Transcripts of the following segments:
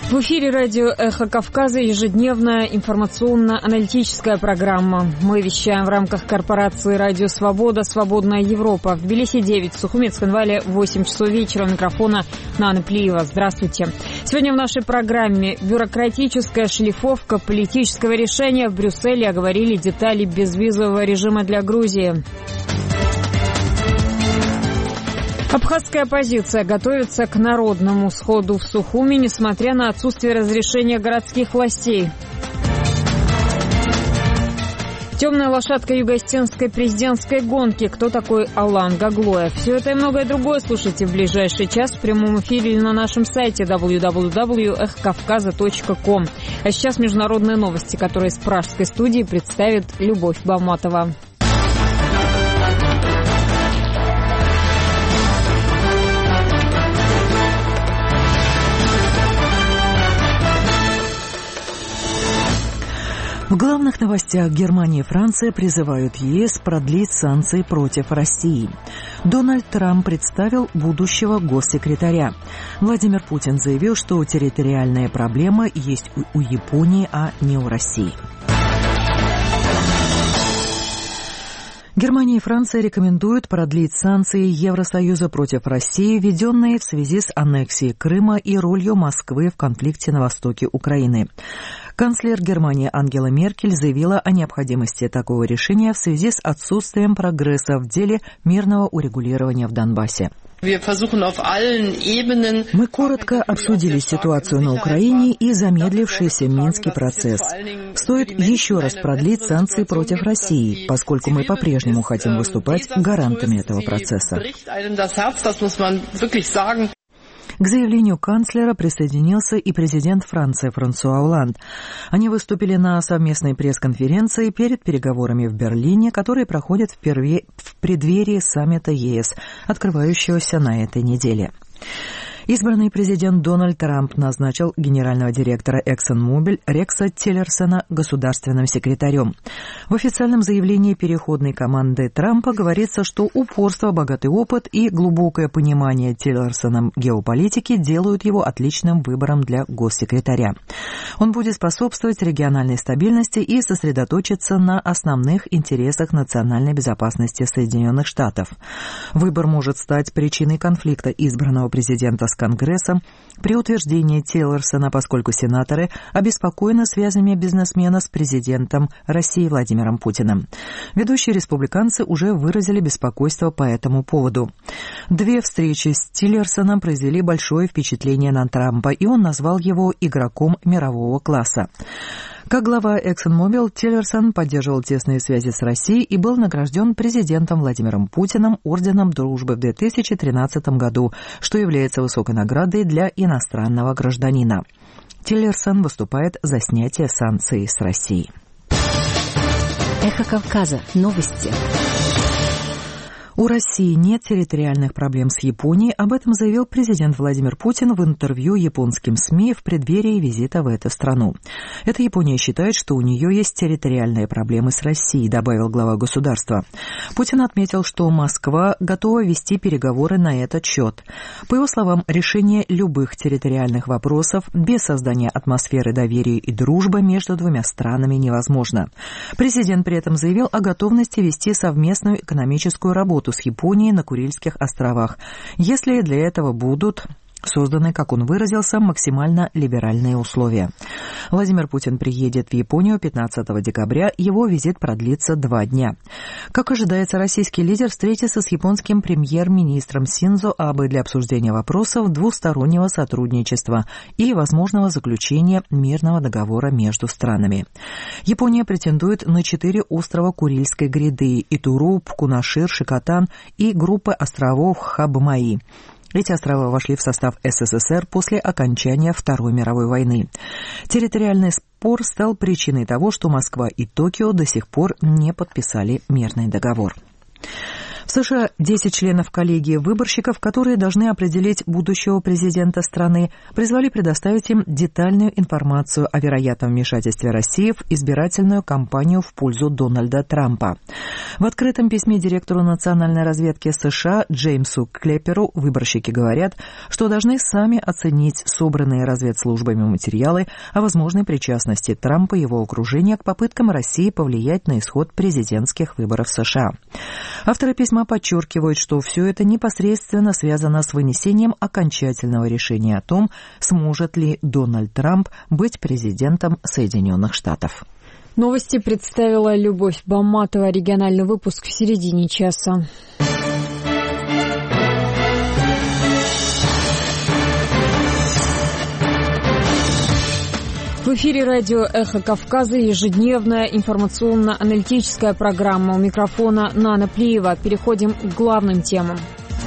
В эфире радио «Эхо Кавказа» ежедневная информационно-аналитическая программа. Мы вещаем в рамках корпорации «Радио Свобода», «Свободная Европа». В Тбилиси 9, в Сухумецком-Вале 8 часов вечера. У микрофона Нана Плиева. Здравствуйте. Сегодня в нашей программе бюрократическая шлифовка политического решения. В Брюсселе оговорили детали безвизового режима для Грузии. Абхазская оппозиция готовится к народному сходу в Сухуми, несмотря на отсутствие разрешения городских властей. Темная лошадка юго-осетинской президентской гонки. Кто такой Алан Гаглоев? Все это и многое другое слушайте в ближайший час в прямом эфире или на нашем сайте www.эхокавказа.ком. А сейчас международные новости, которые с пражской студии представит Любовь Баматова. В главных новостях: Германия и Франция призывают ЕС продлить санкции против России. Дональд Трамп представил будущего госсекретаря. Владимир Путин заявил, что территориальная проблема есть у Японии, а не у России. Германия и Франция рекомендуют продлить санкции Евросоюза против России, введенные в связи с аннексией Крыма и ролью Москвы в конфликте на востоке Украины. Канцлер Германии Ангела Меркель заявила о необходимости такого решения в связи с отсутствием прогресса в деле мирного урегулирования в Донбассе. Мы коротко обсудили ситуацию на Украине и замедлившийся Минский процесс. Стоит еще раз продлить санкции против России, поскольку мы по-прежнему хотим выступать гарантами этого процесса. К заявлению канцлера присоединился и президент Франции Франсуа Олланд. Они выступили на совместной пресс-конференции перед переговорами в Берлине, которые проходят в преддверии саммита ЕС, открывающегося на этой неделе. Избранный президент Дональд Трамп назначил генерального директора ExxonMobil Рекса Тиллерсона государственным секретарем. В официальном заявлении переходной команды Трампа говорится, что упорство, богатый опыт и глубокое понимание Тиллерсоном геополитики делают его отличным выбором для госсекретаря. Он будет способствовать региональной стабильности и сосредоточиться на основных интересах национальной безопасности Соединенных Штатов. Выбор может стать причиной конфликта избранного президента с Конгрессом при утверждении Тиллерсона, поскольку сенаторы обеспокоены связями бизнесмена с президентом России Владимиром Путиным. Ведущие республиканцы уже выразили беспокойство по этому поводу. Две встречи с Тиллерсоном произвели большое впечатление на Трампа, и он назвал его игроком мирового класса. Как глава ExxonMobil, Тиллерсон поддерживал тесные связи с Россией и был награжден президентом Владимиром Путиным орденом дружбы в 2013 году, что является высокой наградой для иностранного гражданина. Тиллерсон выступает за снятие санкций с России. Эхо Кавказа. Новости. У России нет территориальных проблем с Японией, об этом заявил президент Владимир Путин в интервью японским СМИ в преддверии визита в эту страну. Это Япония считает, что у нее есть территориальные проблемы с Россией, добавил глава государства. Путин отметил, что Москва готова вести переговоры на этот счет. По его словам, решение любых территориальных вопросов без создания атмосферы доверия и дружбы между двумя странами невозможно. Президент при этом заявил о готовности вести совместную экономическую работу с Японией на Курильских островах, если для этого будут созданы, как он выразился, максимально либеральные условия. Владимир Путин приедет в Японию 15 декабря, его визит продлится 2 дня. Как ожидается, российский лидер встретится с японским премьер-министром Синдзо Абэ для обсуждения вопросов двустороннего сотрудничества и возможного заключения мирного договора между странами. Япония претендует на 4 острова Курильской гряды – Итуруп, Кунашир, Шикотан и группы островов Хабмаи. Эти острова вошли в состав СССР после окончания Второй мировой войны. Территориальный спор стал причиной того, что Москва и Токио до сих пор не подписали мирный договор. В США 10 членов коллегии выборщиков, которые должны определить будущего президента страны, призвали предоставить им детальную информацию о вероятном вмешательстве России в избирательную кампанию в пользу Дональда Трампа. В открытом письме директору национальной разведки США Джеймсу Клепперу выборщики говорят, что должны сами оценить собранные разведслужбами материалы о возможной причастности Трампа и его окружения к попыткам России повлиять на исход президентских выборов США. Авторы письма подчеркивают, что все это непосредственно связано с вынесением окончательного решения о том, сможет ли Дональд Трамп быть президентом Соединенных Штатов. Новости представила Любовь Баматова. Региональный выпуск в середине часа. В эфире радио «Эхо Кавказа» ежедневная информационно-аналитическая программа. У микрофона Нана Плиева. Переходим к главным темам.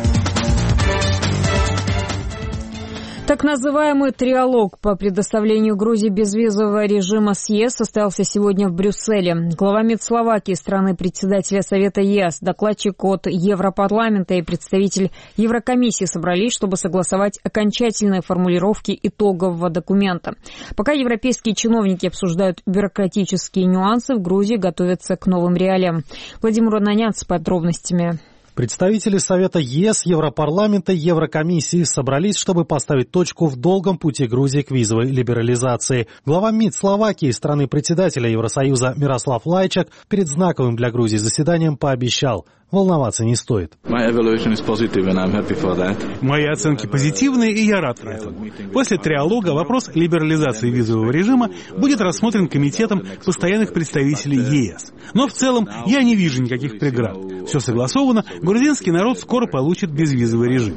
Так называемый триалог по предоставлению Грузии безвизового режима с ЕС состоялся сегодня в Брюсселе. Глава МИД Словакии, страны-председателя Совета ЕС, докладчик от Европарламента и представитель Еврокомиссии собрались, чтобы согласовать окончательные формулировки итогового документа. Пока европейские чиновники обсуждают бюрократические нюансы, в Грузии готовятся к новым реалиям. Владимир Ананян с подробностями. Представители Совета ЕС, Европарламента и Еврокомиссии собрались, чтобы поставить точку в долгом пути Грузии к визовой либерализации. Глава МИД Словакии, страны-председателя Евросоюза Мирослав Лайчак, перед знаковым для Грузии заседанием пообещал – волноваться не стоит. Мои оценки позитивные, и я рад этому. После триалога вопрос либерализации визового режима будет рассмотрен Комитетом постоянных представителей ЕС. Но в целом я не вижу никаких преград. Все согласовано, грузинский народ скоро получит безвизовый режим.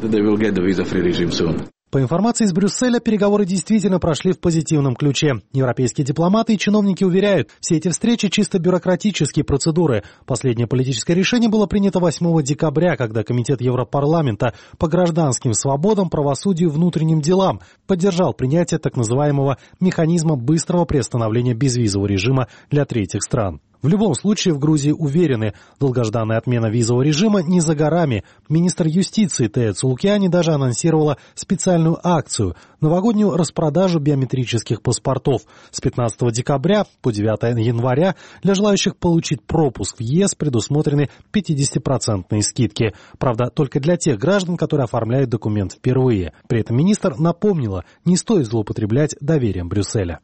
По информации из Брюсселя, переговоры действительно прошли в позитивном ключе. Европейские дипломаты и чиновники уверяют, все эти встречи чисто бюрократические процедуры. Последнее политическое решение было принято 8 декабря, когда Комитет Европарламента по гражданским свободам, правосудию и внутренним делам поддержал принятие так называемого механизма быстрого приостановления безвизового режима для третьих стран. В любом случае в Грузии уверены, долгожданная отмена визового режима не за горами. Министр юстиции Тея Цулукиани даже анонсировала специальную акцию – новогоднюю распродажу биометрических паспортов. С 15 декабря по 9 января для желающих получить пропуск в ЕС предусмотрены 50% скидки. Правда, только для тех граждан, которые оформляют документ впервые. При этом министр напомнила, не стоит злоупотреблять доверием Брюсселя.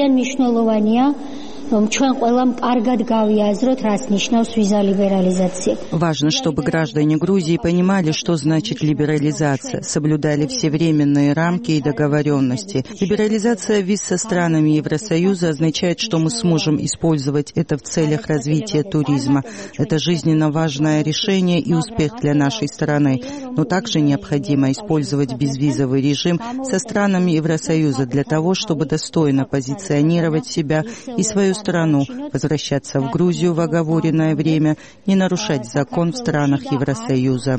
Важно, чтобы граждане Грузии понимали, что значит либерализация, соблюдали все временные рамки и договоренности. Либерализация виз со странами Евросоюза означает, что мы сможем использовать это в целях развития туризма. Это жизненно важное решение и успех для нашей страны. Но также необходимо использовать безвизовый режим со странами Евросоюза для того, чтобы достойно позиционировать себя и свою страну, возвращаться в Грузию в оговоренное время, не нарушать закон в странах Евросоюза.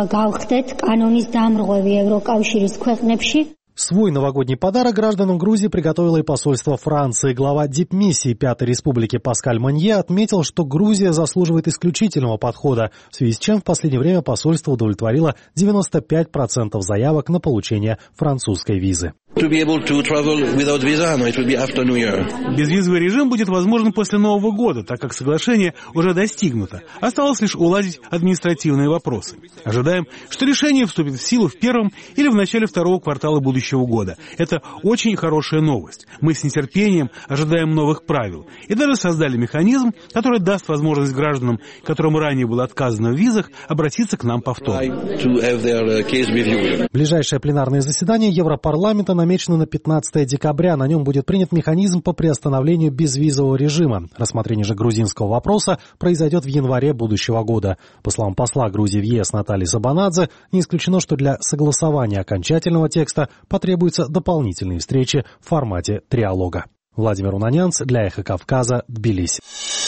Свой новогодний подарок гражданам Грузии приготовило и посольство Франции. Глава дипмиссии Пятой Республики Паскаль Монье отметил, что Грузия заслуживает исключительного подхода, в связи с чем в последнее время посольство удовлетворило 95% заявок на получение французской визы. Безвизовый режим будет возможен после Нового года, так как соглашение уже достигнуто. Осталось лишь уладить административные вопросы. Ожидаем, что решение вступит в силу в первом или в начале второго квартала будущего года. Это очень хорошая новость. Мы с нетерпением ожидаем новых правил. И даже создали механизм, который даст возможность гражданам, которым ранее было отказано в визах, обратиться к нам повторно. Ближайшее пленарное заседание Европарламента намечено на 15 декабря. На нем будет принят механизм по приостановлению безвизового режима. Рассмотрение же грузинского вопроса произойдет в январе будущего года. По словам посла Грузии в ЕС Натальи Сабанадзе, не исключено, что для согласования окончательного текста потребуются дополнительные встречи в формате триалога. Владимир Унанянц для «Эхо Кавказа», Тбилиси.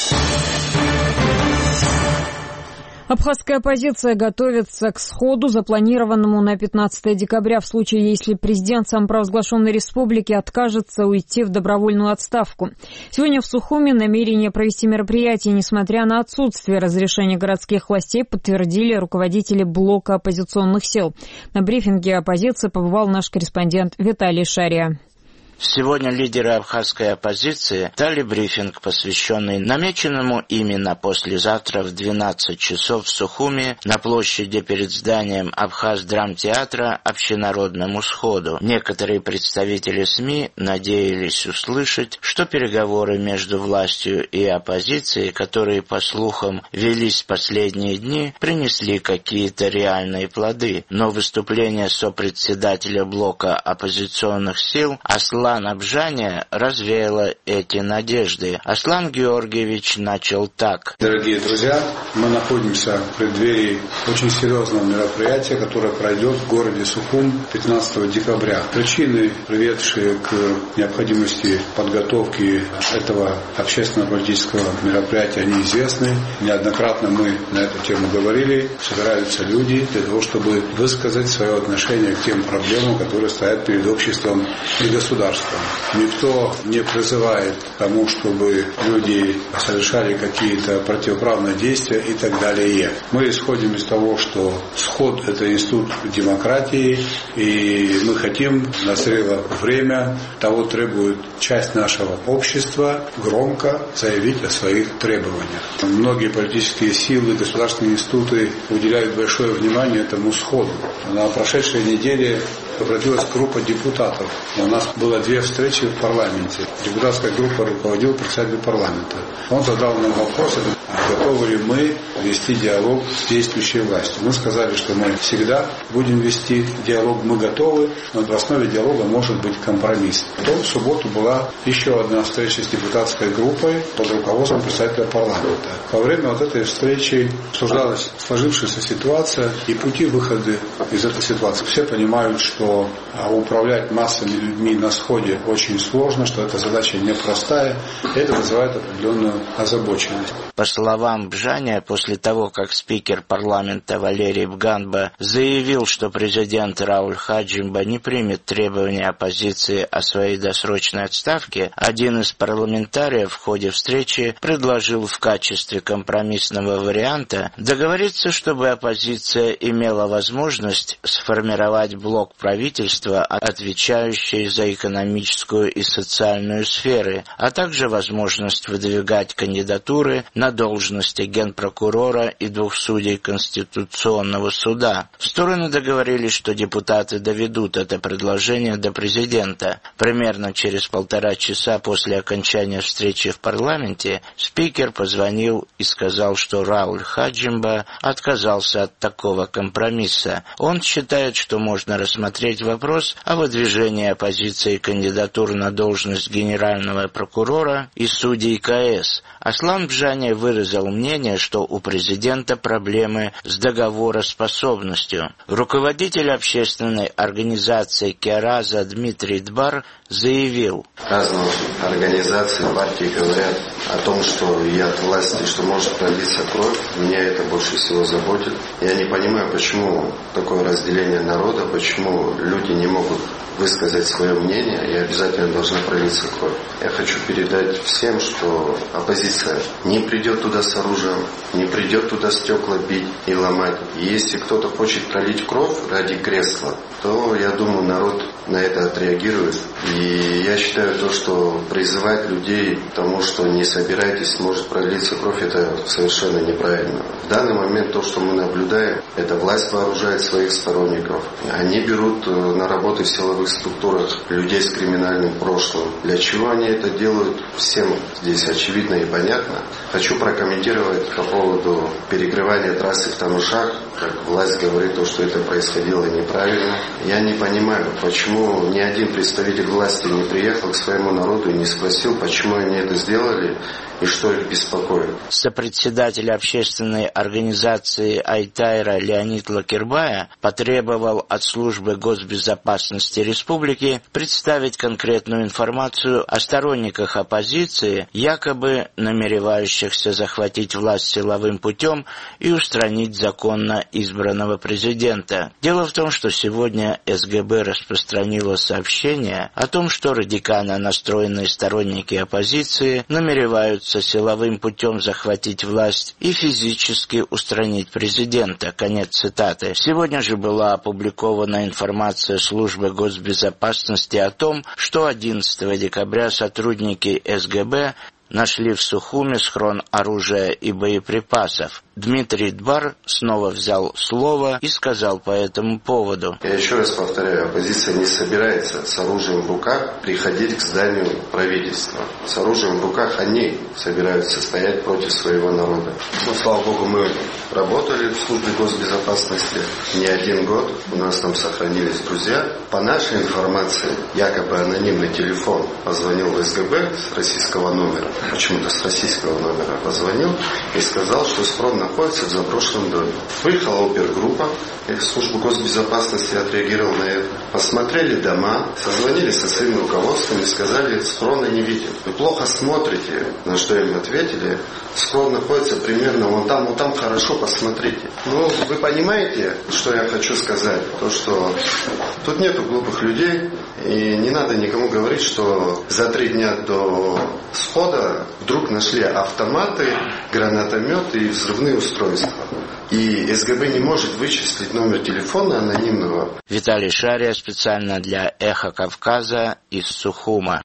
Абхазская оппозиция готовится к сходу, запланированному на 15 декабря, в случае, если президент самопровозглашенной республики откажется уйти в добровольную отставку. Сегодня в Сухуми намерение провести мероприятие, несмотря на отсутствие разрешения городских властей, подтвердили руководители блока оппозиционных сил. На брифинге оппозиции побывал наш корреспондент Виталий Шария. Сегодня лидеры абхазской оппозиции дали брифинг, посвященный намеченному ими на послезавтра в 12 часов в Сухуми на площади перед зданием Абхаз-драмтеатра общенародному сходу. Некоторые представители СМИ надеялись услышать, что переговоры между властью и оппозицией, которые, по слухам, велись последние дни, принесли какие-то реальные плоды. Но выступление сопредседателя блока оппозиционных сил Аслана Бжаня развеяло эти надежды. Аслан Георгиевич начал так. Дорогие друзья, мы находимся в преддверии очень серьезного мероприятия, которое пройдет в городе Сухум 15 декабря. Причины, приведшие к необходимости подготовки этого общественно-политического мероприятия, они известны. Неоднократно мы на эту тему говорили. Собираются люди для того, чтобы высказать свое отношение к тем проблемам, которые стоят перед обществом и государством. Никто не призывает к тому, чтобы люди совершали какие-то противоправные действия и так далее. Мы исходим из того, что сход – это институт демократии, и мы хотим, назрело время, того требует часть нашего общества, громко заявить о своих требованиях. Многие политические силы, государственные институты уделяют большое внимание этому сходу. На прошедшей неделе обратилась группа депутатов. У нас было 2 встречи в парламенте. Депутатская группа руководил председатель парламента. Он задал нам вопрос, готовы ли мы вести диалог с действующей властью. Мы сказали, что мы всегда будем вести диалог, мы готовы, но в основе диалога может быть компромисс. Потом в субботу была еще одна встреча с депутатской группой под руководством председателя парламента. Во время вот этой встречи обсуждалась сложившаяся ситуация и пути выхода из этой ситуации. Все понимают, что управлять массами людьми на сходе очень сложно, что эта задача непростая, и это вызывает определенную озабоченность. По словам Бжаня, после того, как спикер парламента Валерий Бганба заявил, что президент Рауль Хаджимба не примет требования оппозиции о своей досрочной отставке, один из парламентариев в ходе встречи предложил в качестве компромиссного варианта договориться, чтобы оппозиция имела возможность сформировать блок правительства, отвечающий за экономическую и социальную сферы, а также возможность выдвигать кандидатуры на должности генпрокурора и 2 судей Конституционного суда. Стороны договорились, что депутаты доведут это предложение до президента. Примерно через 1,5 часа после окончания встречи в парламенте спикер позвонил и сказал, что Рауль Хаджимба отказался от такого компромисса. Он считает, что можно рассмотреть вопрос о выдвижении оппозиции кандидатур на должность генерального прокурора и судей КС. Аслан Бжаня выразил мнение, что у президента проблемы с договороспособностью. Руководитель общественной организации Кераза Дмитрий Дбар заявил. Разные организации, партии говорят о том, что и от власти, что может пролиться кровь. Меня это больше всего заботит. Я не понимаю, почему такое разделение народа, почему люди не могут высказать свое мнение и обязательно должна пролиться кровь. Я хочу передать всем, что оппозиция не придет туда с оружием, не придет туда стекла бить и ломать. И если кто-то хочет пролить кровь ради кресла, то, я думаю, народ на это отреагирует. И я считаю то, что призывать людей к тому, что не собирайтесь, может пролиться кровь, это совершенно неправильно. В данный момент то, что мы наблюдаем, это власть вооружает своих сторонников. Они берут на работу в силовых структурах людей с криминальным прошлым. Для чего они это делают, всем здесь очевидно и понятно. Хочу прокомментировать по поводу перекрывания трассы в Тамышах. Как власть говорит, то, что это происходило неправильно. Я не понимаю, почему ни один представитель власти не приехал к своему народу и не спросил, почему они это сделали и что их беспокоит. Сопредседатель общественной организации Айтайра Леонид Лакербая потребовал от службы госбезопасности республики представить конкретную информацию о сторонниках оппозиции, якобы намеревающихся захватить власть силовым путем и устранить законно избранного президента. Дело в том, что сегодня СГБ распространило сообщение о том, что радикально настроенные сторонники оппозиции намереваются попытаться силовым путем захватить власть и физически устранить президента. Конец цитаты. Сегодня же была опубликована информация службы госбезопасности о том, что 11 декабря сотрудники СГБ нашли в Сухуме схрон оружия и боеприпасов. Дмитрий Дбар снова взял слово и сказал по этому поводу. Я еще раз повторяю, оппозиция не собирается с оружием в руках приходить к зданию правительства. С оружием в руках они собираются стоять против своего народа. Но, слава богу, мы работали в службе госбезопасности не 1 год. У нас там сохранились друзья. По нашей информации, якобы анонимный телефон позвонил в СГБ с российского номера. Почему-то с российского номера позвонил и сказал, что схрон находится в заброшенном доме. Выехала опергруппа, служба госбезопасности отреагировала на это. Посмотрели дома, созвонились со своим руководством и сказали, схрона не видим. Вы плохо смотрите, на что им ответили. Схрон находится примерно вон там хорошо, посмотрите. Ну, вы понимаете, что я хочу сказать? То, что тут нету глупых людей, и не надо никому говорить, что за 3 дня до схода вдруг нашли автоматы, гранатометы и взрывные устройства. И СГБ не может вычислить номер телефона анонимного. Виталий Шария специально для «Эхо Кавказа» из Сухума.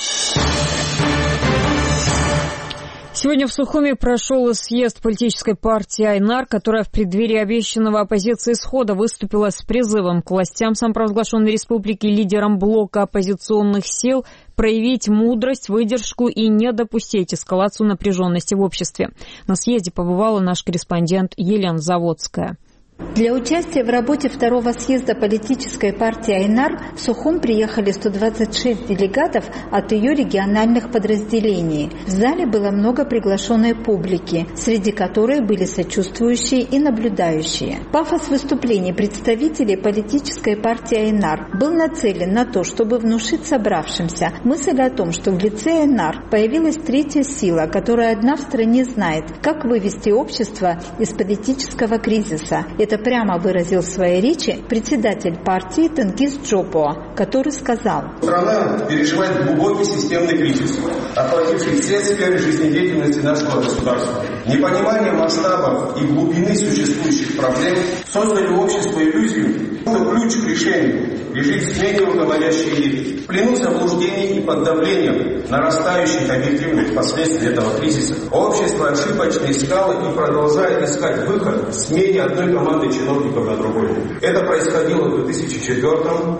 Сегодня в Сухуме прошел съезд политической партии «Айнар», которая в преддверии обещанного оппозиции схода выступила с призывом к властям самопровозглашенной республики, лидерам блока оппозиционных сил, проявить мудрость, выдержку и не допустить эскалацию напряженности в обществе. На съезде побывала наш корреспондент Елена Заводская. Для участия в работе 2-го съезда политической партии «Айнар» в Сухум приехали 126 делегатов от ее региональных подразделений. В зале было много приглашенной публики, среди которой были сочувствующие и наблюдающие. Пафос выступлений представителей политической партии «Айнар» был нацелен на то, чтобы внушить собравшимся мысль о том, что в лице «Айнар» появилась третья сила, которая одна в стране знает, как вывести общество из политического кризиса. Это прямо выразил в своей речи председатель партии Тенгиз Джопо, который сказал: страна переживает глубокий системный кризис, охвативший все сферы жизнедеятельности нашего государства. Непонимание масштабов и глубины существующих проблем создали у общества иллюзию, что ключ к решению лежит в смене руководящей элиты. В плену заблуждений и под давлением нарастающих объективных последствий этого кризиса общество ошибочно искало и продолжает искать выход в смене одной команды чиновников на другой. Это происходило в 2004,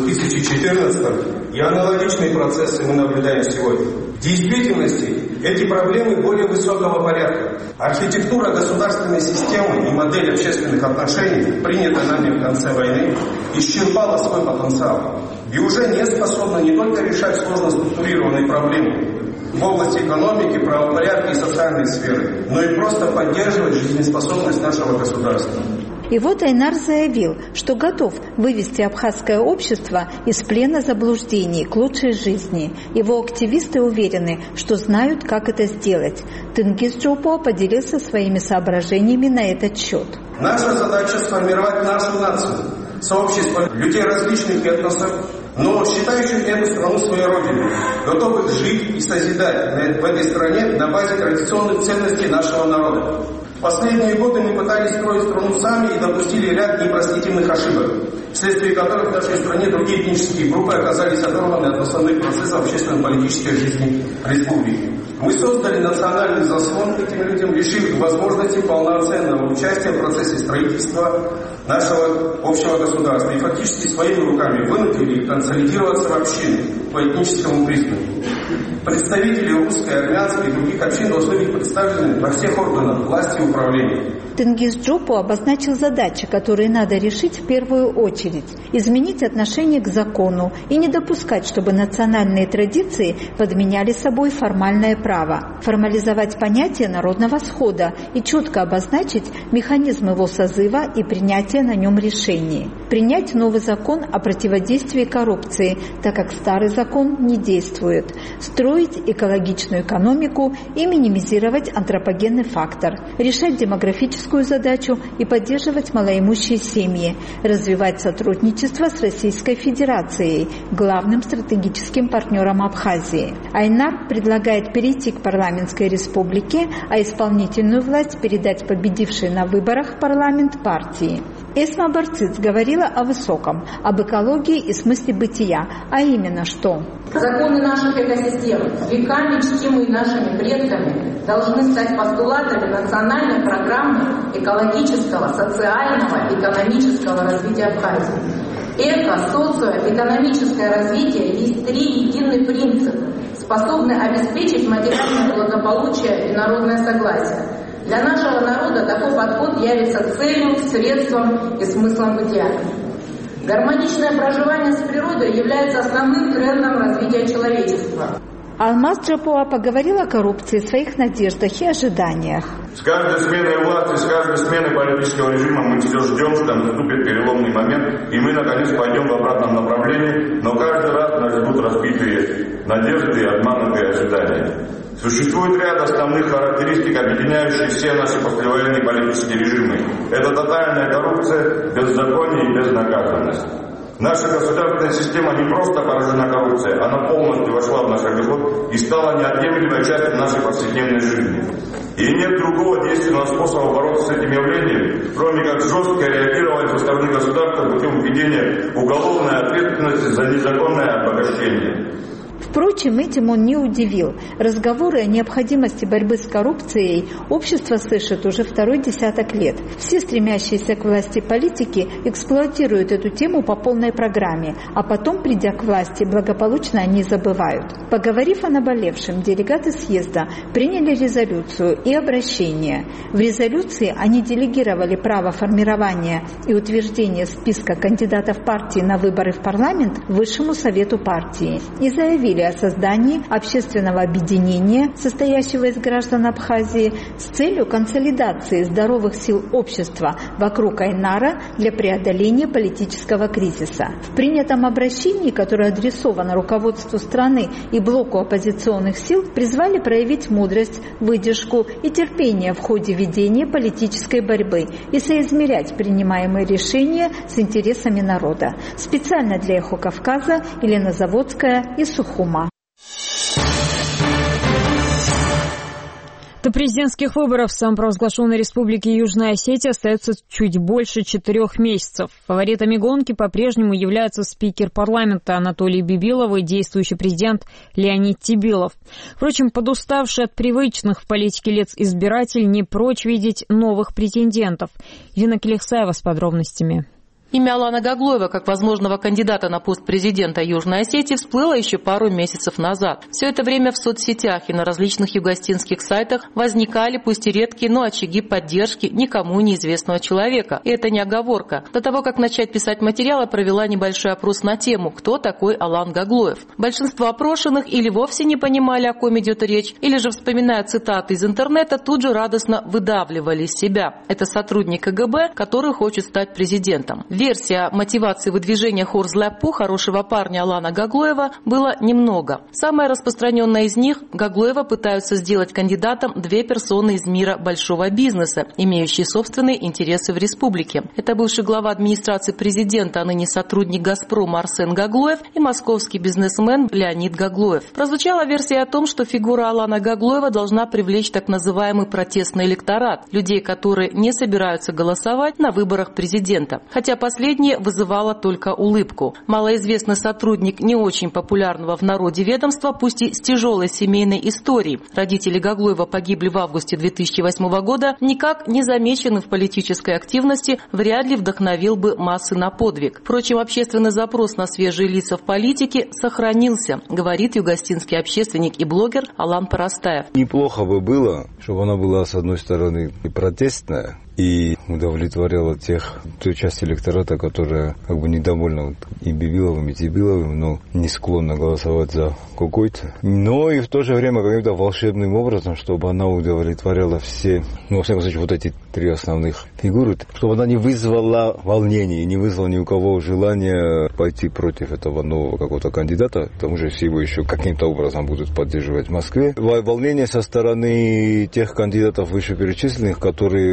2014, и аналогичные процессы мы наблюдаем сегодня. В действительности эти проблемы более высокого порядка. Архитектура государственной системы и модель общественных отношений, принятая нами в конце войны, исчерпала свой потенциал и уже не способна не только решать сложно структурированные проблемы в области экономики, правопорядка и социальной сферы, но и просто поддерживать жизнеспособность нашего государства. И вот Айнар заявил, что готов вывести абхазское общество из плена заблуждений к лучшей жизни. Его активисты уверены, что знают, как это сделать. Тенгиз Джопо поделился своими соображениями на этот счет. Наша задача сформировать нашу нацию, сообщество людей различных этносов, но считающих эту страну своей родиной, готовых жить и созидать в этой стране на базе традиционных ценностей нашего народа. В последние годы мы пытались строить страну сами и допустили ряд непростительных ошибок, вследствие которых в нашей стране другие этнические группы оказались оторваны от основных процессов общественно-политической жизни республики. Мы создали национальный заслон этим людям, лишив их возможности полноценного участия в процессе строительства нашего общего государства и фактически своими руками вынудили их консолидироваться в общины по этническому признаку. Представители русской, армянской и других общин должны быть представлены во всех органах власти и управления. Тенгиз Джопо обозначил задачи, которые надо решить в первую очередь. Изменить отношение к закону и не допускать, чтобы национальные традиции подменяли собой формальное право. Формализовать понятие народного схода и четко обозначить механизм его созыва и принятия на нем решений. Принять новый закон о противодействии коррупции, так как старый закон не действует. Строить экологичную экономику и минимизировать антропогенный фактор. Решать демографическую задачу и поддерживать малоимущие семьи, развивать сотрудничество с Российской Федерацией, главным стратегическим партнером Абхазии. Айнар предлагает перейти перейти к парламентской республике, а исполнительную власть передать победившей на выборах в парламент партии. Эсма Барциц говорила о высоком, об экологии и смысле бытия, а именно что? Законы наших экосистем, веками чтимые нашими предками, должны стать постулатами национальной программы экологического, социального, экономического развития Абхазии. Социо-экономическое развитие есть 3 единых принципа, способные обеспечить материальное благополучие и народное согласие. Для нашего народа такой подход явится целью, средством и смыслом бытия. Гармоничное проживание с природой является основным трендом развития человечества. Алмаз Джапуа поговорил о коррупции, своих надеждах и ожиданиях. С каждой сменой власти, с каждой сменой политического режима мы все ждем, что наступит переломный момент, и мы наконец пойдем в обратном направлении, но каждый раз нас ждут разбитые надежды и обманутые ожидания. Существует ряд основных характеристик, объединяющих все наши послевоенные политические режимы. Это тотальная коррупция, беззаконие и безнаказанность. Наша государственная система не просто поражена коррупцией, она полностью вошла в наш обиход и стала неотъемлемой частью нашей повседневной жизни. И нет другого действенного способа бороться с этим явлением, кроме как жестко реагировать со стороны государства путем введения уголовной ответственности за незаконное обогащение. Впрочем, этим он не удивил. Разговоры о необходимости борьбы с коррупцией общество слышит уже второй десяток лет. Все стремящиеся к власти политики эксплуатируют эту тему по полной программе, а потом, придя к власти, благополучно они забывают. Поговорив о наболевшем, делегаты съезда приняли резолюцию и обращение. В резолюции они делегировали право формирования и утверждения списка кандидатов партии на выборы в парламент Высшему совету партии и заявили о создании общественного объединения, состоящего из граждан Абхазии, с целью консолидации здоровых сил общества вокруг Айнара для преодоления политического кризиса. В принятом обращении, которое адресовано руководству страны и блоку оппозиционных сил, призвали проявить мудрость, выдержку и терпение в ходе ведения политической борьбы и соизмерять принимаемые решения с интересами народа. Специально для «Эхо Кавказа» Елена Заводская из Сухума. До президентских выборов в самопровозглашенной республике Южная Осетия остается чуть больше 4 месяцев. Фаворитами гонки по-прежнему являются спикер парламента Анатолий Бибилов и действующий президент Леонид Тебилов. Впрочем, подуставший от привычных в политике лиц избиратель не прочь видеть новых претендентов. Ирина Келихсаева с подробностями. Имя Алана Гаглоева как возможного кандидата на пост президента Южной Осетии всплыло еще пару месяцев назад. Все это время в соцсетях и на различных югостинских сайтах возникали, пусть и редкие, но очаги поддержки никому неизвестного человека. И это не оговорка. До того, как начать писать материалы, провела небольшой опрос на тему, кто такой Алан Гаглоев. Большинство опрошенных или вовсе не понимали, о ком идет речь, или же, вспоминая цитаты из интернета, тут же радостно выдавливали из себя. Это сотрудник КГБ, который хочет стать президентом. Версия мотивации выдвижения Хорзляпу, хорошего парня Алана Гаглоева, было немного. Самая распространенная из них – Гаглоева пытаются сделать кандидатом 2 персоны из мира большого бизнеса, имеющие собственные интересы в республике. Это бывший глава администрации президента, а ныне сотрудник «Газпрома» Арсен Гаглоев и московский бизнесмен Леонид Гаглоев. Прозвучала версия о том, что фигура Алана Гаглоева должна привлечь так называемый протестный электорат – людей, которые не собираются голосовать на выборах президента. Хотя последнее вызывало только улыбку. Малоизвестный сотрудник не очень популярного в народе ведомства, пусть и с тяжелой семейной историей. Родители Гаглоева погибли в августе 2008 года, никак не замеченный в политической активности, вряд ли вдохновил бы массы на подвиг. Впрочем, общественный запрос на свежие лица в политике сохранился, говорит югостинский общественник и блогер Алан Парастаев. Неплохо бы было, чтобы она была, с одной стороны, и протестная, и удовлетворяла ту часть электората, которая как бы недовольна и Бибиловым, и Тебиловым, но не склонна голосовать за какой-то. Но и в то же время каким-то волшебным образом, чтобы она удовлетворяла все, во всяком случае, вот эти 3 основных фигуры, чтобы она не вызвала волнений, не вызвала ни у кого желания пойти против этого нового какого-то кандидата, к тому же все его еще каким-то образом будут поддерживать в Москве. Волнение со стороны тех кандидатов вышеперечисленных, которые захотят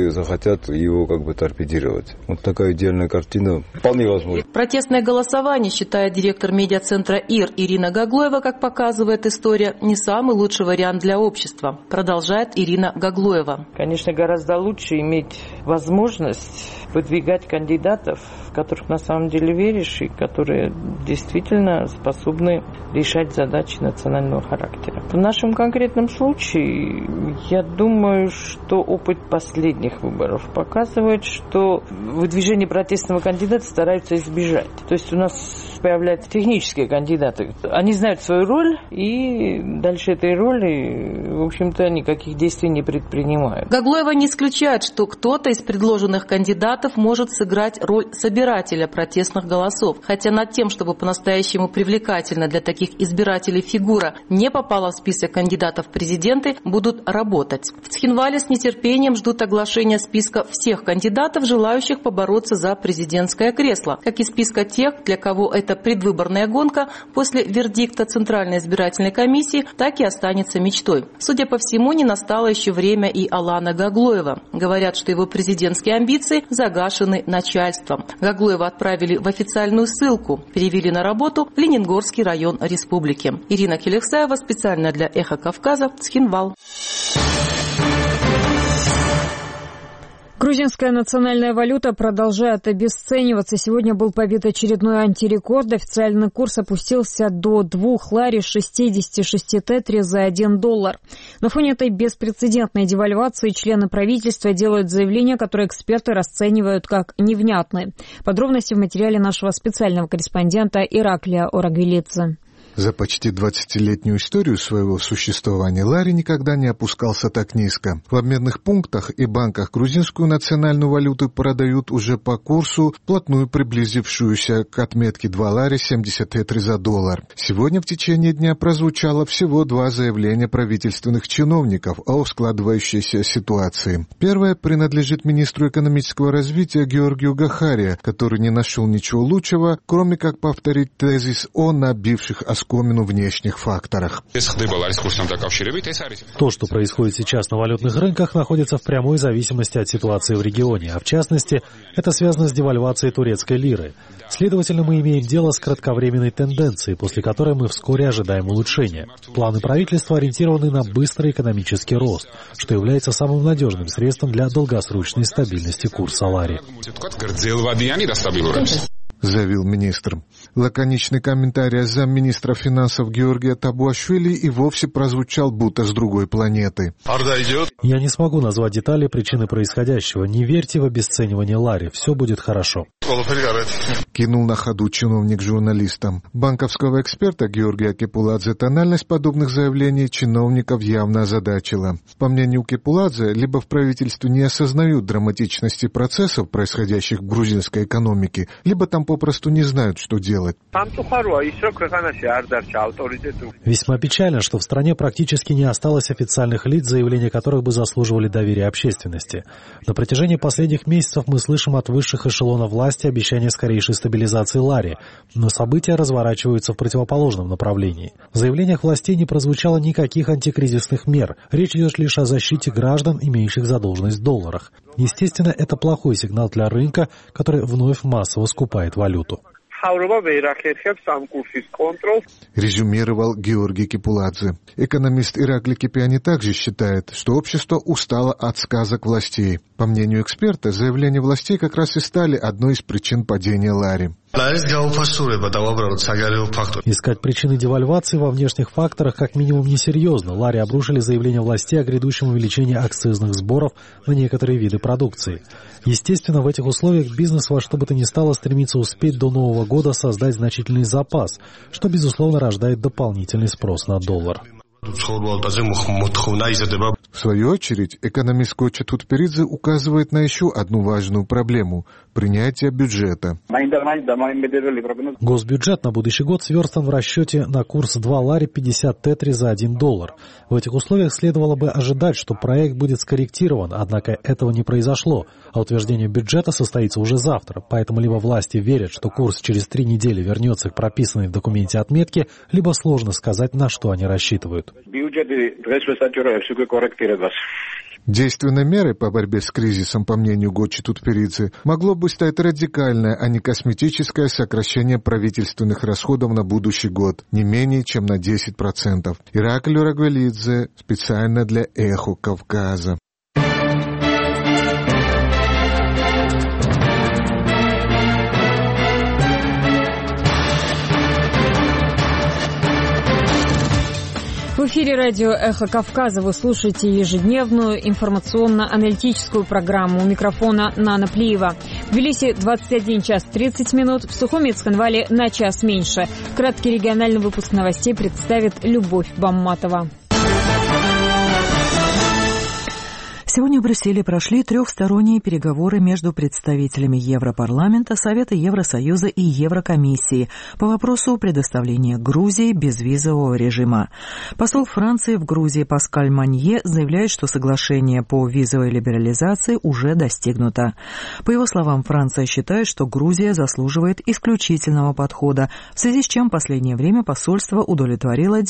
хотят его как бы торпедировать. Вот такая идеальная картина вполне возможна. Протестное голосование, считает директор медиацентра ИР Ирина Гаглоева, как показывает история, не самый лучший вариант для общества. Продолжает Ирина Гаглоева. Конечно, гораздо лучше иметь возможность выдвигать кандидатов, в которых на самом деле веришь и которые действительно способны решать задачи национального характера. В нашем конкретном случае, я думаю, что опыт последних выборов показывает, что выдвижение протестного кандидата стараются избежать. То есть у нас появляются технические кандидаты. Они знают свою роль, и дальше этой роли, в общем-то, никаких действий не предпринимают. Гаглоева не исключает, что кто-то из предложенных кандидатов может сыграть роль собирателя протестных голосов. Хотя над тем, чтобы по-настоящему привлекательно для таких избирателей фигура не попала в список кандидатов в президенты, будут работать. В Цхинвале с нетерпением ждут оглашения списка всех кандидатов, желающих побороться за президентское кресло, как и списка тех, для кого эта предвыборная гонка после вердикта Центральной избирательной комиссии так и останется мечтой. Судя по всему, не настало еще время и Алана Гаглоева. Говорят, что его президентские амбиции загашены начальством. Гаглоева отправили в официальную ссылку, перевели на работу в Лениногорский район республики. Ирина Келексаева, специально для «Эхо Кавказа», Цхинвал. Грузинская национальная валюта продолжает обесцениваться. Сегодня был побит очередной антирекорд. Официальный курс опустился до 2 лари 66 тетри за $1. На фоне этой беспрецедентной девальвации члены правительства делают заявления, которые эксперты расценивают как невнятные. Подробности в материале нашего специального корреспондента Ираклия Орагвилидзе. За почти 20-летнюю историю своего существования лари никогда не опускался так низко. В обменных пунктах и банках грузинскую национальную валюту продают уже по курсу, вплотную приблизившуюся к отметке 2 лари 70 тетри за $1. Сегодня в течение дня прозвучало всего 2 заявления правительственных чиновников о складывающейся ситуации. Первое принадлежит министру экономического развития Георгию Гахария, который не нашел ничего лучшего, кроме как повторить тезис о набивших оскомину внешних факторах. То, что происходит сейчас на валютных рынках, находится в прямой зависимости от ситуации в регионе, а в частности, это связано с девальвацией турецкой лиры. Следовательно, мы имеем дело с кратковременной тенденцией, после которой мы вскоре ожидаем улучшения. Планы правительства ориентированы на быстрый экономический рост, что является самым надежным средством для долгосрочной стабильности курса лари. Заявил министр. Лаконичный комментарий замминистра финансов Георгия Табуашвили и вовсе прозвучал будто с другой планеты. Я не смогу назвать детали причины происходящего. Не верьте в обесценивание лари. Все будет хорошо. Кинул на ходу чиновник журналистам. Банковского эксперта Георгия Кепуладзе тональность подобных заявлений чиновников явно озадачила. По мнению Кепуладзе, либо в правительстве не осознают драматичности процессов, происходящих в грузинской экономике, либо там попросту не знают, что делать. Весьма печально, что в стране практически не осталось официальных лиц, заявления которых бы заслуживали доверия общественности. На протяжении последних месяцев мы слышим от высших эшелонов власти обещания скорейшей стабилизации лари, но события разворачиваются в противоположном направлении. В заявлениях властей не прозвучало никаких антикризисных мер. Речь идет лишь о защите граждан, имеющих задолженность в долларах. Естественно, это плохой сигнал для рынка, который вновь массово скупает валюту. Резюмировал Георгий Кепуладзе. Экономист Иракли Кипиани также считает, что общество устало от сказок властей. По мнению эксперта, заявления властей как раз и стали одной из причин падения лари. Искать причины девальвации во внешних факторах как минимум несерьезно. Лари обрушили заявление властей о грядущем увеличении акцизных сборов на некоторые виды продукции. Естественно, в этих условиях бизнес во что бы то ни стало стремится успеть до Нового года создать значительный запас, что, безусловно, рождает дополнительный спрос на доллар. В свою очередь, экономист Коча Тутперидзе указывает на еще одну важную проблему – принятие бюджета. Госбюджет на будущий год сверстан в расчете на курс 2 лари 50 тетри за $1. В этих условиях следовало бы ожидать, что проект будет скорректирован, однако этого не произошло, а утверждение бюджета состоится уже завтра, поэтому либо власти верят, что курс через 3 недели вернется к прописанной в документе отметке, либо сложно сказать, на что они рассчитывают. Действенной мерой по борьбе с кризисом, по мнению Гочи Тутперидзе, могло бы стать радикальное, а не косметическое сокращение правительственных расходов на будущий год, не менее чем на 10%. Ираклий Рагвелидзе, специально для «Эхо Кавказа». В эфире радио «Эхо Кавказа» вы слушаете ежедневную информационно-аналитическую программу. У микрофона Нана Плиева. В Тбилиси 21 час 30 минут, в Сухуми и Цхинвале на час меньше. Краткий региональный выпуск новостей представит Любовь Бамматова. Сегодня в Брюсселе прошли трехсторонние переговоры между представителями Европарламента, Совета Евросоюза и Еврокомиссии по вопросу предоставления Грузии безвизового режима. Посол Франции в Грузии Паскаль Манье заявляет, что соглашение по визовой либерализации уже достигнуто. По его словам, Франция считает, что Грузия заслуживает исключительного подхода, в связи с чем в последнее время посольство удовлетворило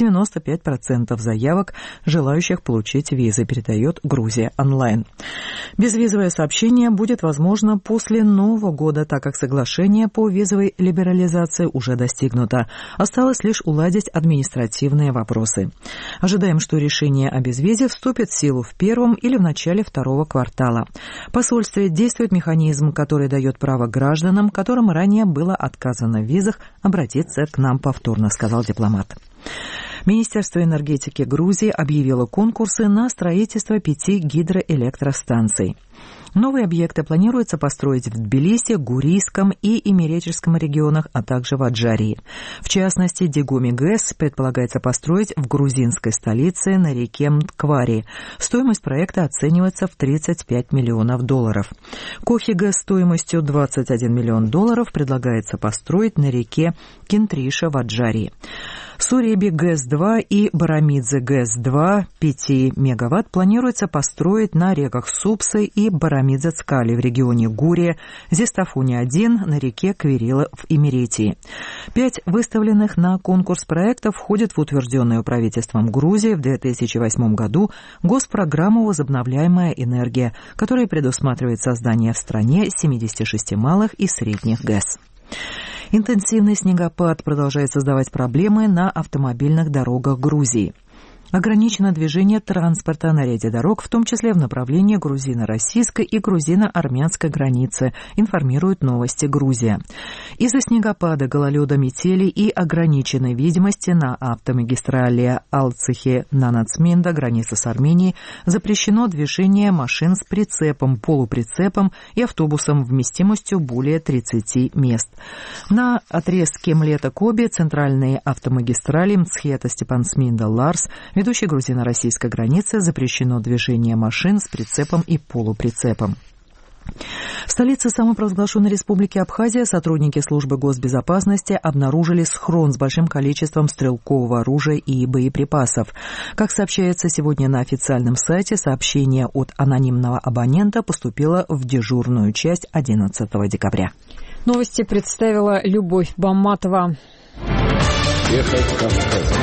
95% заявок, желающих получить визы, передает Грузия онлайн. Безвизовое сообщение будет возможно после Нового года, так как соглашение по визовой либерализации уже достигнуто. Осталось лишь уладить административные вопросы. Ожидаем, что решение о безвизе вступит в силу в первом или в начале второго квартала. В посольстве действует механизм, который дает право гражданам, которым ранее было отказано в визах, обратиться к нам повторно, сказал дипломат. Министерство энергетики Грузии объявило конкурсы на строительство 5 гидроэлектростанций. Новые объекты планируется построить в Тбилиси, Гурийском и Имеретическом регионах, а также в Аджарии. В частности, Дигуми ГЭС предполагается построить в грузинской столице на реке Мквари. Стоимость проекта оценивается в $35 миллионов. Кохи ГЭС стоимостью $21 миллион предлагается построить на реке Кентриша в Аджарии. Суреби ГЭС-2 и Барамидзе ГЭС-2 5 мегаватт планируется построить на реках Супсы и Барамидзе-Цкали в регионе Гурия, Зестафуни-1 на реке Квирила в Имеретии. 5 выставленных на конкурс проектов входят в утвержденную правительством Грузии в 2008 году госпрограмму «Возобновляемая энергия», которая предусматривает создание в стране 76 малых и средних ГЭС. Интенсивный снегопад продолжает создавать проблемы на автомобильных дорогах Грузии. Ограничено движение транспорта на ряде дорог, в том числе в направлении грузино-российской и грузино-армянской границы, информирует «Новости Грузия». Из-за снегопада, гололеда, метели и ограниченной видимости на автомагистрали Алцихи-Нанацминда, граница с Арменией, запрещено движение машин с прицепом, полуприцепом и автобусом вместимостью более 30 мест. На отрезке Млета-Коби центральные автомагистрали Мцхета-Степансминда-Ларс, ведущей грузино-российской границы, запрещено движение машин с прицепом и полуприцепом. В столице самопровозглашенной республики Абхазия сотрудники службы госбезопасности обнаружили схрон с большим количеством стрелкового оружия и боеприпасов. Как сообщается сегодня на официальном сайте, сообщение от анонимного абонента поступило в дежурную часть 11 декабря. Новости представила Любовь Бамматова. Эхо Кавказа.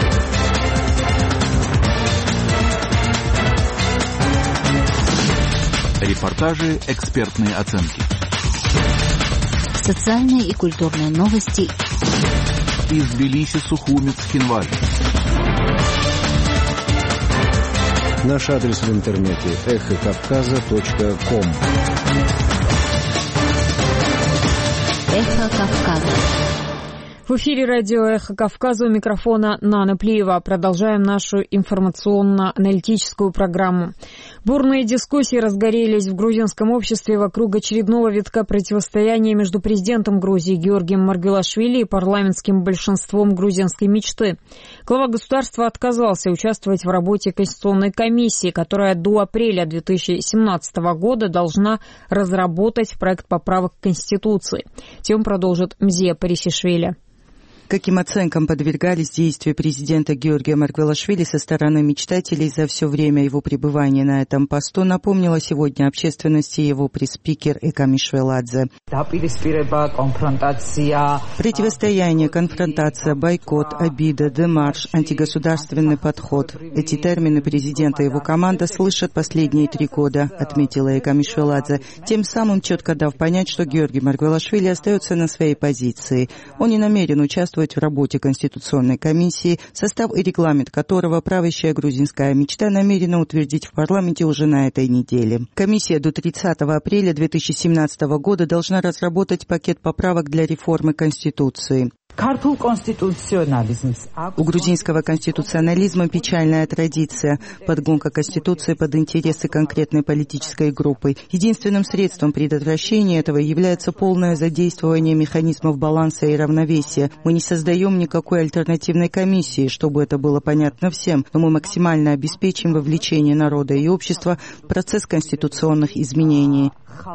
Репортажи, экспертные оценки. Социальные и культурные новости. Из Тбилиси, Сухуми, Цхинвали. Наш адрес в интернете эхокавказа.ком. Эхо Кавказа. В эфире радио «Эхо Кавказа», у микрофона Нана Плиева. Продолжаем нашу информационно-аналитическую программу. Бурные дискуссии разгорелись в грузинском обществе вокруг очередного витка противостояния между президентом Грузии Георгием Маргвелашвили и парламентским большинством грузинской мечты. Глава государства отказался участвовать в работе Конституционной комиссии, которая до апреля 2017 года должна разработать проект поправок к Конституции. Тему продолжит Мзия Парисишвили. Каким оценкам подвергались действия президента Георгия Маргвелашвили со стороны мечтателей за все время его пребывания на этом посту, напомнила сегодня общественности его пресс-спикер Экам Мишвеладзе. Противостояние, конфронтация, бойкот, обида, демарш, антигосударственный подход. Эти термины президента и его команда слышат последние 3 года, отметила Экам Мишвеладзе, тем самым четко дав понять, что Георгий Маргвелашвили остается на своей позиции. Он не намерен участвовать в работе Конституционной комиссии, состав и регламент которого правящая грузинская мечта намерена утвердить в парламенте уже на этой неделе. Комиссия до 30 апреля 2017 года должна разработать пакет поправок для реформы Конституции. У грузинского конституционализма печальная традиция – подгонка Конституции под интересы конкретной политической группы. Единственным средством предотвращения этого является полное задействование механизмов баланса и равновесия. Мы не создаем никакой альтернативной комиссии, чтобы это было понятно всем, но мы максимально обеспечим вовлечение народа и общества в процесс конституционных изменений,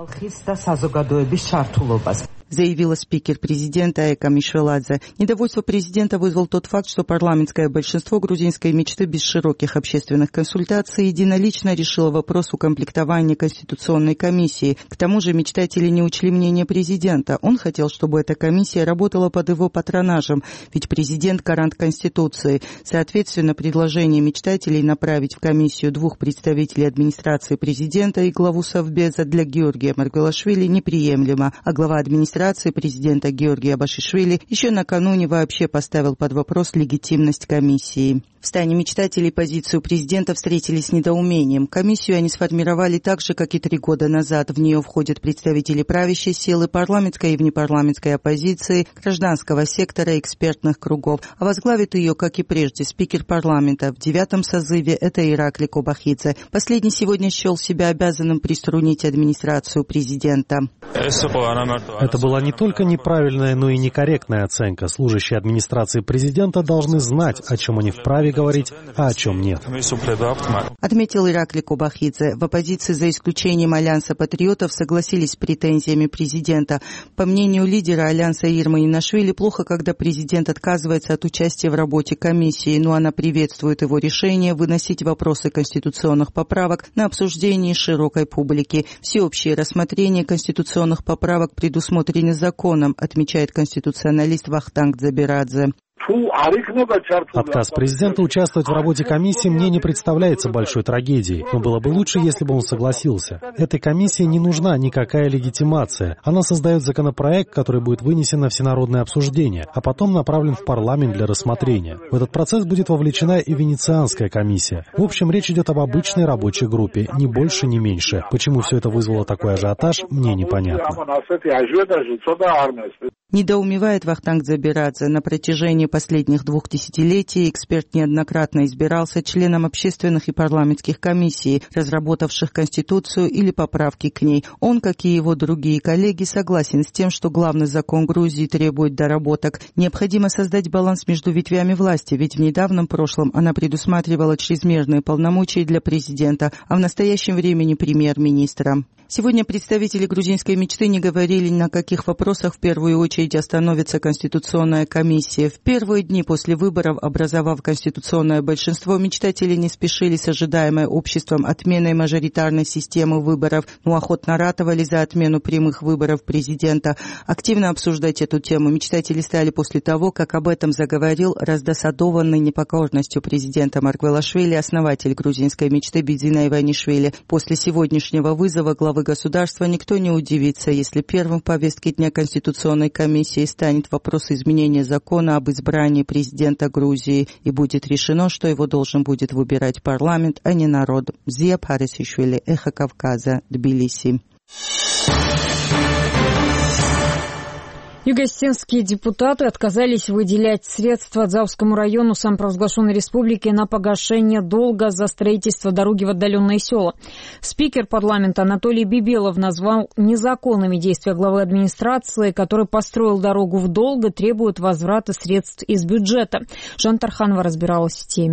заявила спикер президента Экам Мишвеладзе. Недовольство президента вызвал тот факт, что парламентское большинство грузинской мечты без широких общественных консультаций единолично решило вопрос укомплектования Конституционной комиссии. К тому же мечтатели не учли мнение президента. Он хотел, чтобы эта комиссия работала под его патронажем, ведь президент – гарант Конституции. Соответственно, предложение мечтателей направить в комиссию 2 представителей администрации президента и главу Совбеза для Георгия Маргвелашвили неприемлемо, а глава администрации президента Георгия Башишвили еще накануне вообще поставил под вопрос легитимность комиссии. В стане мечтателей позицию президента встретили с недоумением. Комиссию они сформировали так же, как и 3 года назад. В нее входят представители правящей силы, парламентской и внепарламентской оппозиции, гражданского сектора и экспертных кругов. А возглавит ее, как и прежде, спикер парламента. В 9-м созыве это Иракли Кобахидзе. Последний сегодня счел себя обязанным приструнить администрацию президента. Это была не только неправильная, но и некорректная оценка. Служащие администрации президента должны знать, о чем они вправе говорить, а о чем нет. Отметил Иракли Кобахидзе. В оппозиции, за исключением Альянса патриотов, согласились с претензиями президента. По мнению лидера Альянса Ирмы Инашвили, плохо, когда президент отказывается от участия в работе комиссии, но она приветствует его решение выносить вопросы конституционных поправок на обсуждение широкой публики. Всеобщее рассмотрение конституционных поправок предусмотрены законом, отмечает конституционалист Вахтанг Дзабирадзе. Отказ президента участвовать в работе комиссии мне не представляется большой трагедией, но было бы лучше, если бы он согласился. Этой комиссии не нужна никакая легитимация. Она создает законопроект, который будет вынесен на всенародное обсуждение, а потом направлен в парламент для рассмотрения. В этот процесс будет вовлечена и Венецианская комиссия. В общем, речь идет об обычной рабочей группе, ни больше, ни меньше. Почему все это вызвало такой ажиотаж, мне непонятно. Недоумевает Вахтанг Дзабирадзе. На протяжении последних 2 десятилетий эксперт неоднократно избирался членом общественных и парламентских комиссий, разработавших Конституцию или поправки к ней. Он, как и его другие коллеги, согласен с тем, что главный закон Грузии требует доработок. Необходимо создать баланс между ветвями власти, ведь в недавнем прошлом она предусматривала чрезмерные полномочия для президента, а в настоящем времени премьер-министра. Сегодня представители грузинской мечты не говорили, на каких вопросах в первую очередь остановится Конституционная комиссия. В первые дни после выборов, образовав конституционное большинство, мечтатели не спешили с ожидаемой обществом отменой мажоритарной системы выборов, но охотно ратовали за отмену прямых выборов президента. Активно обсуждать эту тему мечтатели стали после того, как об этом заговорил раздосадованный непокорностью президента Маргвелашвили основатель грузинской мечты Бидзина Иванишвили. После сегодняшнего вызова главы государства никто не удивится, если первым в повестке дня Конституционной комиссии станет вопрос изменения закона об избрании президента Грузии, и будет решено, что его должен будет выбирать парламент, а не народ. Зия Парисишвили, Эхо Кавказа, Тбилиси. Юго-Осетинские депутаты отказались выделять средства Дзавскому району самопровозглашенной республики на погашение долга за строительство дороги в отдаленные села. Спикер парламента Анатолий Бибелов назвал незаконными действия главы администрации, который построил дорогу в долг и требует возврата средств из бюджета. Жан Тарханова разбиралась в теме.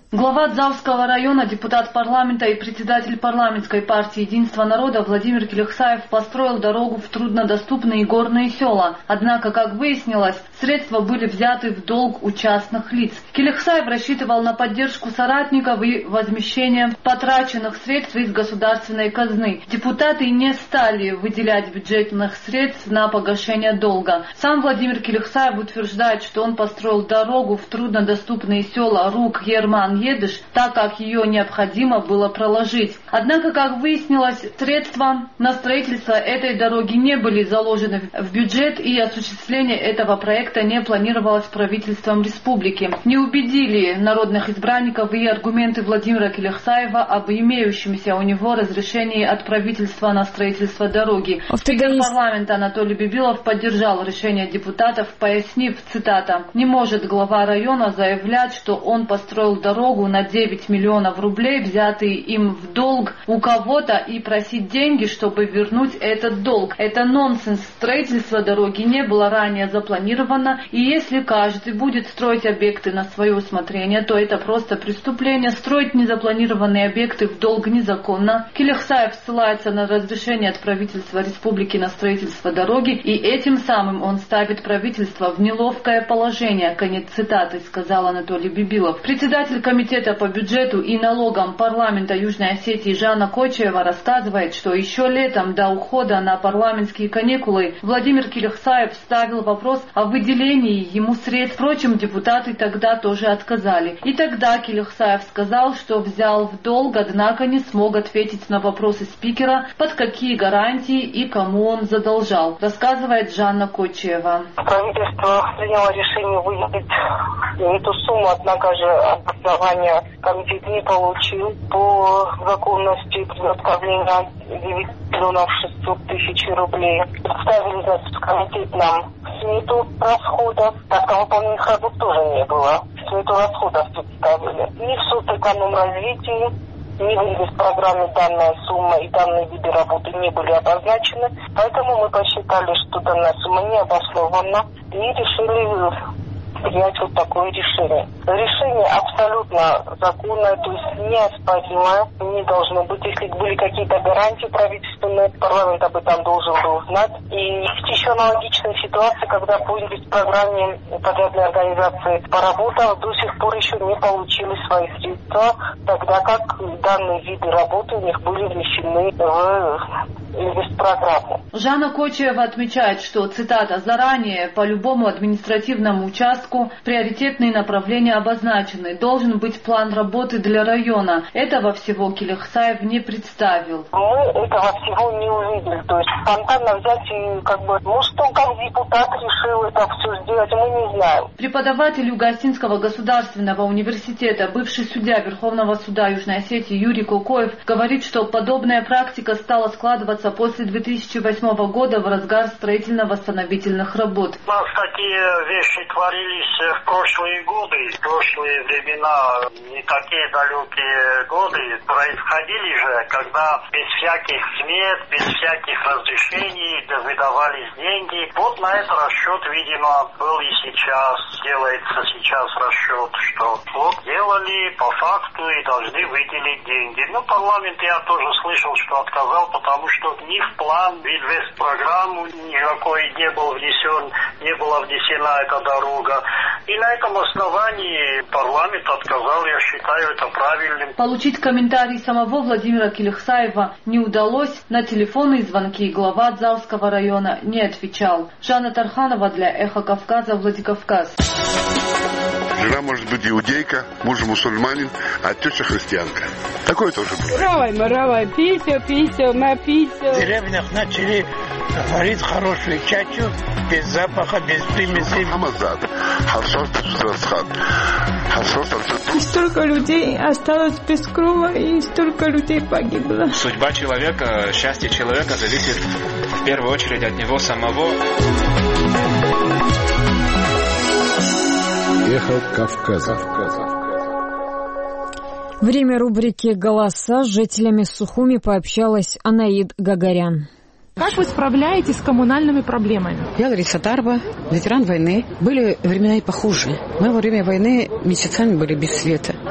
Глава Дзавского района, депутат парламента и председатель парламентской партии «Единство народа» Владимир Келехсаев построил дорогу в труднодоступные горные села. Однако, как выяснилось, средства были взяты в долг у частных лиц. Келехсаев рассчитывал на поддержку соратников и возмещение потраченных средств из государственной казны. Депутаты не стали выделять бюджетных средств на погашение долга. Сам Владимир Келехсаев утверждает, что он построил дорогу в труднодоступные села Рук, Ерман, Едыш, так как ее необходимо было проложить. Однако, как выяснилось, средства на строительство этой дороги не были заложены в бюджет, и осуществление этого проекта не планировалось правительством республики. Не убедили народных избранников и аргументы Владимира Келехсаева об имеющемся у него разрешении от правительства на строительство дороги. Спикер парламента Анатолий Бибилов поддержал решение депутатов, пояснив, цитата, «Не может глава района заявлять, что он построил дорогу на 9 миллионов рублей, взятые им в долг у кого-то, и просить деньги, чтобы вернуть этот долг. Это нонсенс. Строительство дороги не было ранее запланировано, и если каждый будет строить объекты на свое усмотрение, то это просто преступление. Строить незапланированные объекты в долг незаконно». Келехсаев ссылается на разрешение от правительства республики на строительство дороги, и этим самым он ставит правительство в неловкое положение. Конец цитаты, сказал Анатолий Бибилов. Председатель комитета по бюджету и налогам парламента Южной Осетии Жанна Кочева рассказывает, что еще летом до ухода на парламентские каникулы Владимир Келехсаев ставил вопрос о выделении ему средств. Впрочем, депутаты тогда тоже отказали. И тогда Келехсаев сказал, что взял в долг, однако не смог ответить на вопросы спикера, под какие гарантии и кому он задолжал. Рассказывает Жанна Кочева. Правительство приняло решение выделить эту сумму, однако же обоснования комитет не получил по законности предоставления 9 миллионов 600 тысяч рублей. Представили, значит, комитет нам смету расходов, так как выполненных работ тоже не было. Смету расходов представили. Ни в соцэкономразвитии, ни в инвестпрограмме данная сумма и данные виды работы не были обозначены, поэтому мы посчитали, что данная сумма не обоснована и решили принять вот такое решение. Решение абсолютно законное, то есть неоспоримое, не должно быть. Если были какие-то гарантии правительственные, парламент об этом должен был знать. И есть еще аналогичная ситуация, когда по инвестпрограмме подрядной организации по работам до сих пор еще не получили свои средства, тогда как данные виды работы у них были внесены в инвестпрограмму. Жанна Кочева отмечает, что, цитата, «заранее по любому административному участку приоритетные направления обозначены. Должен быть план работы для района». Этого всего Келехсаев не представил. Мы этого всего не увидели. То есть спонтанно взять и может он как депутат решил это все сделать, мы не знаем. Преподаватель Юго-Осетинского государственного университета, бывший судья Верховного суда Южной Осетии Юрий Кокоев говорит, что подобная практика стала складываться после 2008 года в разгар строительно-восстановительных работ. У нас такие вещи творились в прошлые годы, в прошлые времена, не такие далекие годы, происходили же, когда без всяких смет, без всяких разрешений выдавались деньги. Вот на этот расчет, видимо, был и сейчас, делается сейчас расчет, что вот делали по факту и должны выделить деньги. Парламент я тоже слышал, что отказал, потому что ни в план, в инвестпрограмму никакой не был внесен, не была внесена эта дорога. И на этом основании парламент отказал, я считаю это правильным. Получить комментарий самого Владимира Келехсаева не удалось. На телефонные звонки глава Дзавского района не отвечал. Жанна Тарханова для «Эхо Кавказа», Владикавказ. Жена может быть иудейка, муж мусульманин, а теща христианка. Такое тоже было. Равай, писю, написю. В деревнях начали варить хорошую чачу, без запаха, без примесей. И столько людей осталось без крова, и столько людей погибло. Судьба человека, счастье человека зависит в первую очередь от него самого. Эхо Кавказа. Время рубрики «Голоса» с жителями Сухуми пообщалась Анаид Гагарян. Как вы справляетесь с коммунальными проблемами? Я Лариса Тарба, ветеран войны. Были времена и похуже. Мы во время войны месяцами были без света.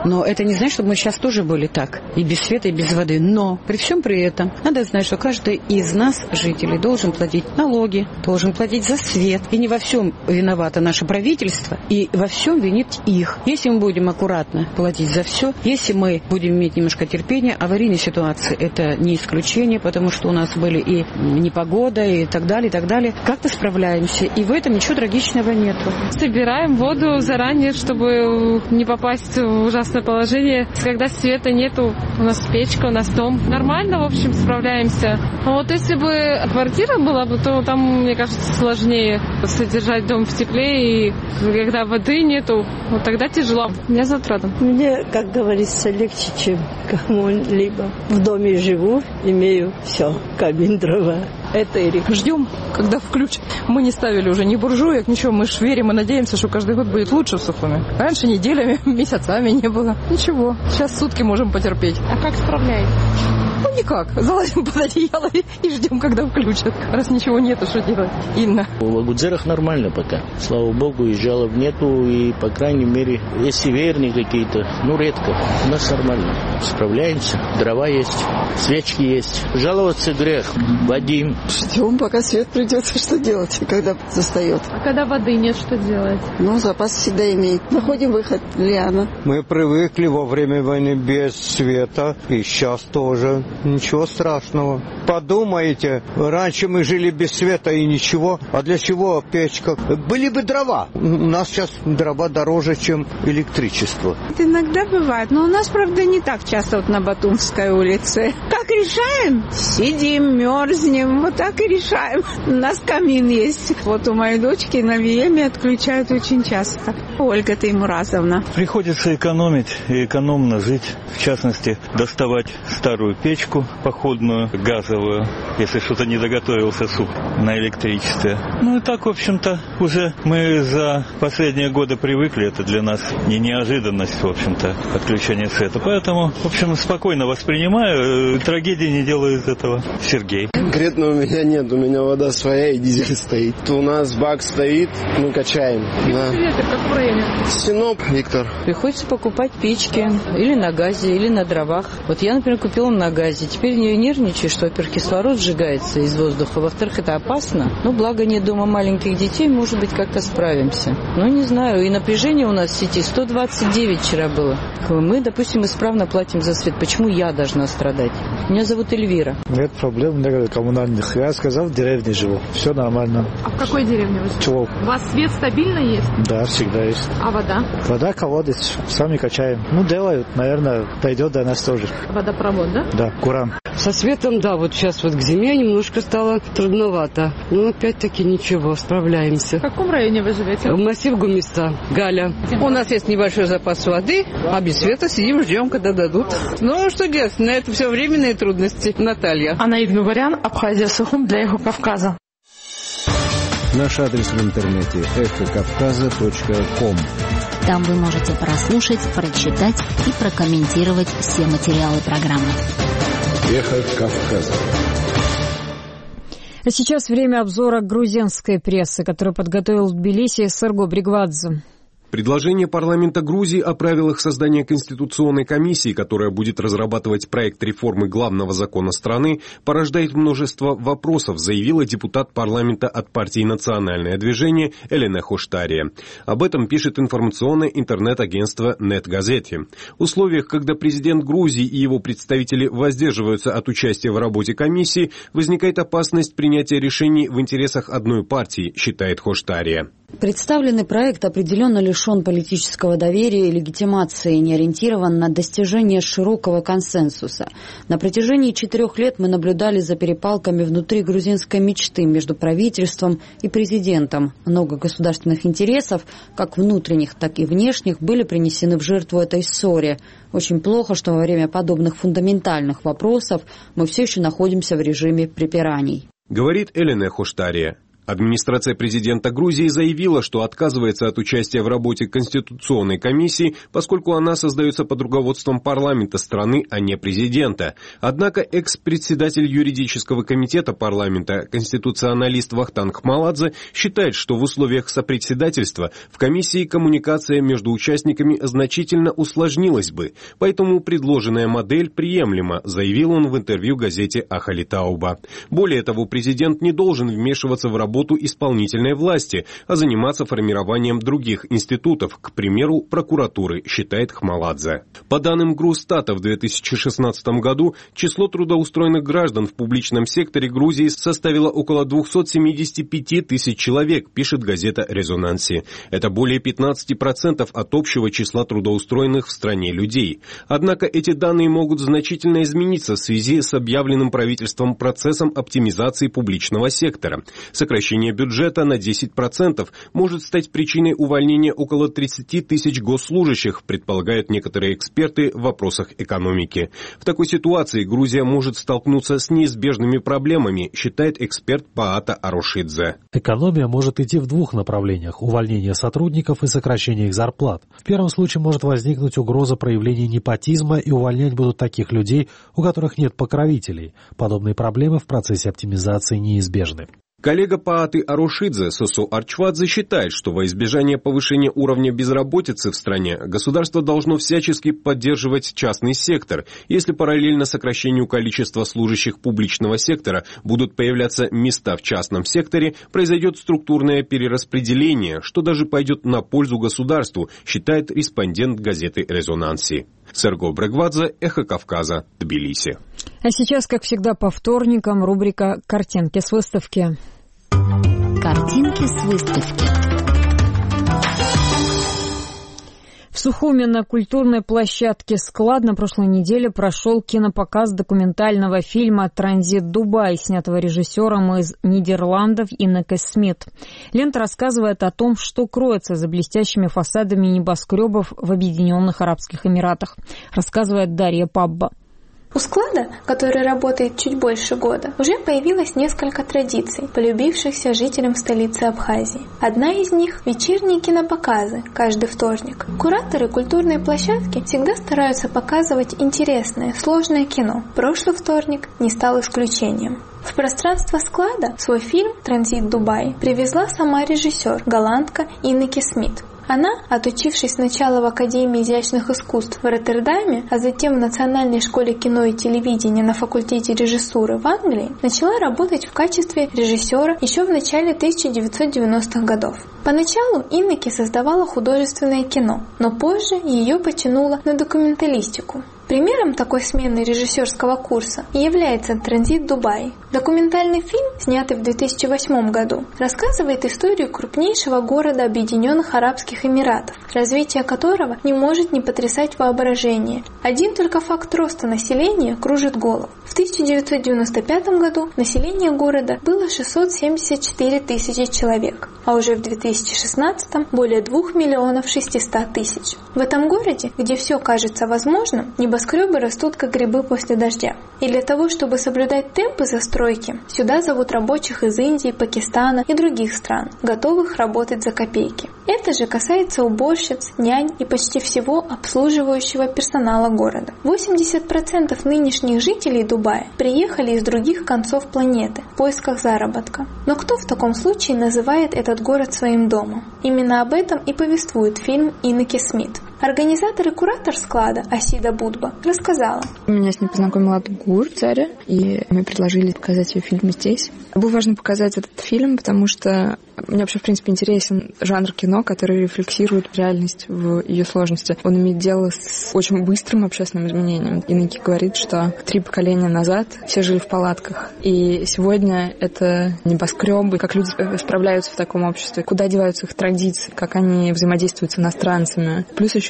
Но это не значит, чтобы мы сейчас тоже были так. И без света, и без воды. Но при всем при этом надо знать, что каждый из нас, жителей, должен платить налоги, должен платить за свет. И не во всем виновато наше правительство, и во всем винит их. Если мы будем аккуратно платить за все, если мы будем иметь немножко терпения, аварийные ситуации это не исключение, потому что у нас были и непогода, и так далее, и так далее. Как-то справляемся, и в этом ничего трагичного нету. Собираем воду заранее, чтобы не попасть в ужасное положение. Когда света нету, у нас печка, у нас дом. Нормально, в общем, справляемся. А вот если бы квартира была бы, то там, мне кажется, сложнее содержать дом в тепле, и когда воды нету, вот тогда тяжело. Меня зовут Рада. Мне, как говорится, легче, чем кому-либо. В доме живу, имею все, камин, дрова. Это Эрик. Ждем, когда включат. Мы не ставили уже ни буржуек, ничего. Мы ж верим и надеемся, что каждый год будет лучше в Сухуми. Раньше неделями, месяцами не было. Ничего. Сейчас сутки можем потерпеть. А как справляетесь? Ну, никак. Залазим под одеяло и ждем, когда включат. Раз ничего нету, что делать? Инна. В Агудзерах нормально пока. Слава богу, и жалоб нету. И, по крайней мере, есть северные какие-то. Ну, редко. У нас нормально. Справляемся. Дрова есть. Свечки есть. Жаловаться грех. Вадим. Ждем, пока свет придет. Что делать, когда застает? А когда воды нет, что делать? Ну, запас всегда имеет. Находим выход, Лиана. Мы привыкли во время войны без света. И сейчас тоже. Ничего страшного. Подумайте, раньше мы жили без света и ничего. А для чего печка? Были бы дрова. У нас сейчас дрова дороже, чем электричество. Это иногда бывает. Но у нас, правда, не так часто вот на Батумской улице. Как решаем? Сидим, мерзнем. Вот так и решаем. У нас камин есть. Вот у моей дочки на Виеме отключают очень часто. Ольга Таймуразовна. Приходится экономить и экономно жить. В частности, доставать старую печку походную, газовую, если что-то не доготовился суп на электричестве. Ну и так, в общем-то, уже мы за последние годы привыкли. Это для нас не неожиданность, в общем-то, отключение света. Поэтому, в общем, спокойно воспринимаю. Трагедии не делаю из этого. Сергей. Конкретно у меня нет. У меня вода своя и дизель стоит. У нас бак стоит, мы качаем. Да. В каком районе? Синоп, Виктор. Приходится покупать печки или на газе, или на дровах. Вот я, например, купила на газе. Теперь не нервничаю, что, во-первых, кислород сжигается из воздуха. Во-вторых, это опасно. Но благо нет дома маленьких детей, может быть, как-то справимся. Ну, не знаю. И напряжение у нас в сети 129 вчера было. Мы, допустим, исправно платим за свет. Почему я должна страдать? Меня зовут Эльвира. Нет проблем, нет коммунальных. Я сказал, в деревне живу. Все нормально. А в какой деревне вы живете? Чего? У вас свет стабильно есть? Да, всегда есть. А вода? Вода колодец. Сами качаем. Ну, делают, наверное, дойдет до нас тоже. Водопровод, да? Да, Куран. Со светом, да, вот сейчас вот к зиме немножко стало трудновато. Но опять-таки ничего, справляемся. В каком районе вы живете? В массив Гумиста, Галя. У нас есть небольшой запас воды, а без света сидим, ждем, когда дадут. Ну, что делать? На это все временные трудности. Наталья. Анаид Гугарян, Абхазия, Сухум для Эхо Кавказа. Наш адрес в интернете эхокавказа.ком. Там вы можете прослушать, прочитать и прокомментировать все материалы программы. Эхо Кавказа. А сейчас время обзора грузинской прессы, которую подготовил в Тбилиси Сырго Бригвадзе. Предложение парламента Грузии о правилах создания конституционной комиссии, которая будет разрабатывать проект реформы главного закона страны, порождает множество вопросов, заявила депутат парламента от партии «Национальное движение» Элена Хоштария. Об этом пишет информационное интернет-агентство «Нет-Газети». В условиях, когда президент Грузии и его представители воздерживаются от участия в работе комиссии, возникает опасность принятия решений в интересах одной партии, считает Хоштария. Представленный проект определенно лишен политического доверия и легитимации, не ориентирован на достижение широкого консенсуса. На протяжении 4 лет мы наблюдали за перепалками внутри грузинской мечты между правительством и президентом. Много государственных интересов, как внутренних, так и внешних, были принесены в жертву этой ссоре. Очень плохо, что во время подобных фундаментальных вопросов мы все еще находимся в режиме препираний. Говорит Элена Хоштария. Администрация президента Грузии заявила, что отказывается от участия в работе Конституционной комиссии, поскольку она создается под руководством парламента страны, а не президента. Однако экс-председатель юридического комитета парламента, конституционалист Вахтанг Маладзе, считает, что в условиях сопредседательства в комиссии коммуникация между участниками значительно усложнилась бы, поэтому предложенная модель приемлема, заявил он в интервью газете Ахалитауба. Более того, президент не должен вмешиваться в работу исполнительной власти, а заниматься формированием других институтов, к примеру, прокуратуры, считает Хмаладзе. По данным Грустата, в 2016 году число трудоустроенных граждан в публичном секторе Грузии составило около 275 тысяч человек, пишет газета «Резонанси». Это более 15% от общего числа трудоустроенных в стране людей. Однако эти данные могут значительно измениться в связи с объявленным правительством процессом оптимизации публичного сектора. Сокращение бюджета на 10% может стать причиной увольнения около 30 тысяч госслужащих, предполагают некоторые эксперты в вопросах экономики. В такой ситуации Грузия может столкнуться с неизбежными проблемами, считает эксперт Паата Арошидзе. Экономия может идти в двух направлениях – увольнение сотрудников и сокращение их зарплат. В первом случае может возникнуть угроза проявления непотизма, и увольнять будут таких людей, у которых нет покровителей. Подобные проблемы в процессе оптимизации неизбежны. Коллега Пааты Арошидзе Сосо Арчвадзе считает, что во избежание повышения уровня безработицы в стране государство должно всячески поддерживать частный сектор. Если параллельно сокращению количества служащих публичного сектора будут появляться места в частном секторе, произойдет структурное перераспределение, что даже пойдет на пользу государству, считает респондент газеты «Резонанси». Серго Брегвадзе, Эхо Кавказа, Тбилиси. А сейчас, как всегда, по вторникам рубрика «Картинки с выставки». Картинки с выставки. В Сухуми на культурной площадке «Склад» на прошлой неделе прошел кинопоказ документального фильма «Транзит Дубай», снятого режиссером из Нидерландов Иннеке Смит. Лента рассказывает о том, что кроется за блестящими фасадами небоскребов в Объединенных Арабских Эмиратах, рассказывает Дарья Пабба. У склада, который работает чуть больше года, уже появилось несколько традиций, полюбившихся жителям столицы Абхазии. Одна из них – вечерние кинопоказы каждый вторник. Кураторы культурной площадки всегда стараются показывать интересное, сложное кино. Прошлый вторник не стал исключением. В пространство склада свой фильм «Транзит Дубай» привезла сама режиссер, голландка Иннеке Смит. Она, отучившись сначала в Академии изящных искусств в Роттердаме, а затем в Национальной школе кино и телевидения на факультете режиссуры в Англии, начала работать в качестве режиссера еще в начале 1990-х годов. Поначалу Иннеке создавала художественное кино, но позже ее потянуло на документалистику. Примером такой смены режиссерского курса является «Транзит Дубай». Документальный фильм, снятый в 2008 году, рассказывает историю крупнейшего города Объединенных Арабских Эмиратов, развитие которого не может не потрясать воображение. Один только факт роста населения кружит голову. В 1995 году население города было 674 тысячи человек, а уже в 2016 более 2 миллионов 600 тысяч. В этом городе, где все кажется возможным, небоскребы растут как грибы после дождя. И для того, чтобы соблюдать темпы застройки, сюда зовут рабочих из Индии, Пакистана и других стран, готовых работать за копейки. Это же касается уборщиц, нянь и почти всего обслуживающего персонала города. 80% нынешних жителей Дубая приехали из других концов планеты в поисках заработка. Но кто в таком случае называет этот город своим домом? Именно об этом и повествует фильм Иннеке Смит. Организатор и куратор склада Асида Будба рассказала. Меня с ней познакомил Атгур, Царя, и мы предложили показать ее фильм здесь. Было важно показать этот фильм, потому что мне вообще, в принципе, интересен жанр кино, который рефлексирует реальность в ее сложности. Он имеет дело с очень быстрым общественным изменением. Иннеке говорит, что 3 поколения назад все жили в палатках. И сегодня это небоскребы, как люди справляются в таком обществе, куда деваются их традиции, как они взаимодействуют с иностранцами. Плюс еще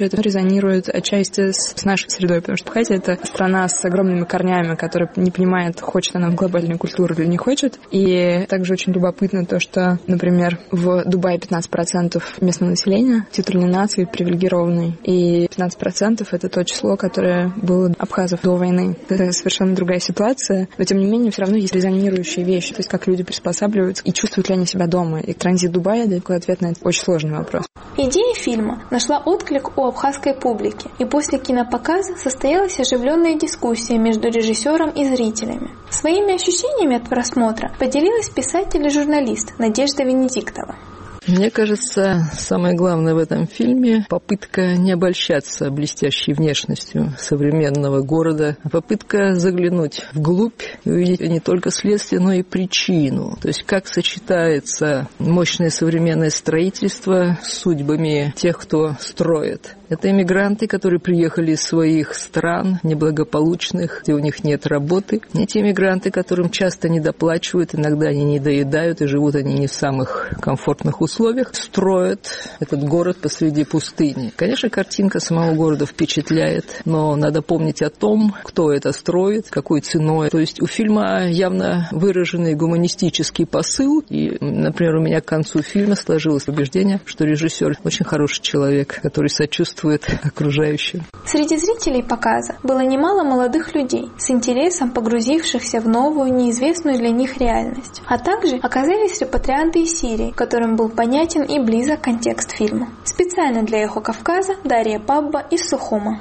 еще это резонирует отчасти с нашей средой, потому что Абхазия — это страна с огромными корнями, которая не понимает, хочет она в глобальную культуру или не хочет. И также очень любопытно то, что, например, в Дубае 15% местного населения титульной нации привилегированной, и 15% — это то число, которое было абхазов до войны. Это совершенно другая ситуация, но тем не менее все равно есть резонирующие вещи, то есть как люди приспосабливаются и чувствуют ли они себя дома. И транзит Дубая — это такой ответ на это очень сложный вопрос. Идея фильма нашла отклик у абхазской публики, и после кинопоказа состоялась оживленная дискуссия между режиссером и зрителями. Своими ощущениями от просмотра поделилась писатель и журналист Надежда Венедиктова. Мне кажется, самое главное в этом фильме — попытка не обольщаться блестящей внешностью современного города, а попытка заглянуть вглубь и увидеть не только следствие, но и причину. То есть как сочетается мощное современное строительство с судьбами тех, кто строит. Это иммигранты, которые приехали из своих стран неблагополучных, где у них нет работы. Эти иммигранты, которым часто недоплачивают, иногда они не доедают, и живут они не в самых комфортных условиях, строят этот город посреди пустыни. Конечно, картинка самого города впечатляет, но надо помнить о том, кто это строит, какой ценой. То есть у фильма явно выраженный гуманистический посыл. И, например, у меня к концу фильма сложилось убеждение, что режиссер очень хороший человек, который сочувствует окружающим. Среди зрителей показа было немало молодых людей, с интересом погрузившихся в новую, неизвестную для них реальность. А также оказались репатрианты из Сирии, которым был понятен и близок контекст фильма. Специально для «Эхо Кавказа» Дарья Пабба из Сухума.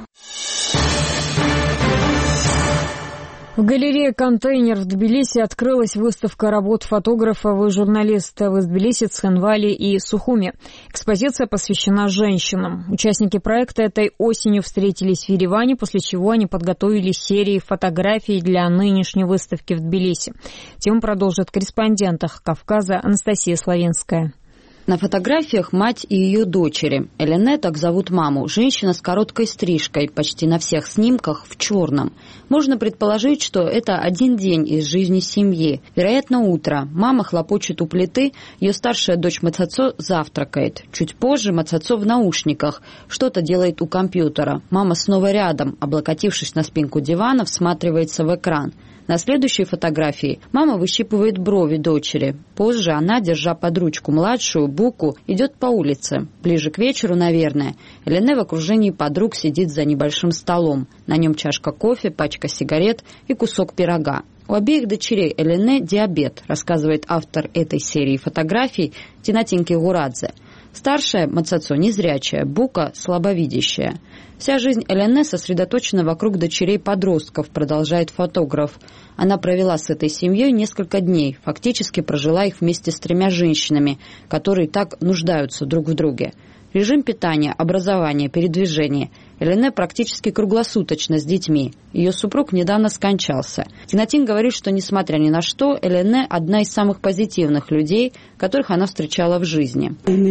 В галерее «Контейнер» в Тбилиси открылась выставка работ фотографов и журналистов из Тбилиси, Цхинвали и Сухуми. Экспозиция посвящена женщинам. Участники проекта этой осенью встретились в Ереване, после чего они подготовили серии фотографий для нынешней выставки в Тбилиси. Тему продолжит корреспондент «Эхо Кавказа» Анастасия Славинская. На фотографиях мать и ее дочери. Элене, так зовут маму, женщина с короткой стрижкой, почти на всех снимках в черном. Можно предположить, что это один день из жизни семьи. Вероятно, утро. Мама хлопочет у плиты, ее старшая дочь Мацацо завтракает. Чуть позже Мацацо в наушниках, что-то делает у компьютера. Мама снова рядом, облокотившись на спинку дивана, всматривается в экран. На следующей фотографии мама выщипывает брови дочери. Позже она, держа под ручку младшую, Буку, идет по улице. Ближе к вечеру, наверное. Элене в окружении подруг сидит за небольшим столом. На нем чашка кофе, пачка сигарет и кусок пирога. У обеих дочерей Элене диабет, рассказывает автор этой серии фотографий Тинатин Кигурадзе. Старшая, Мацацо, незрячая, Бука, слабовидящая. Вся жизнь Элене сосредоточена вокруг дочерей-подростков, продолжает фотограф. Она провела с этой семьей несколько дней, фактически прожила их вместе с 3 женщинами, которые так нуждаются друг в друге. Режим питания, образование, передвижение. Элене практически круглосуточно с детьми. Ее супруг недавно скончался. Тинатин говорит, что, несмотря ни на что, Элене – одна из самых позитивных людей, которых она встречала в жизни.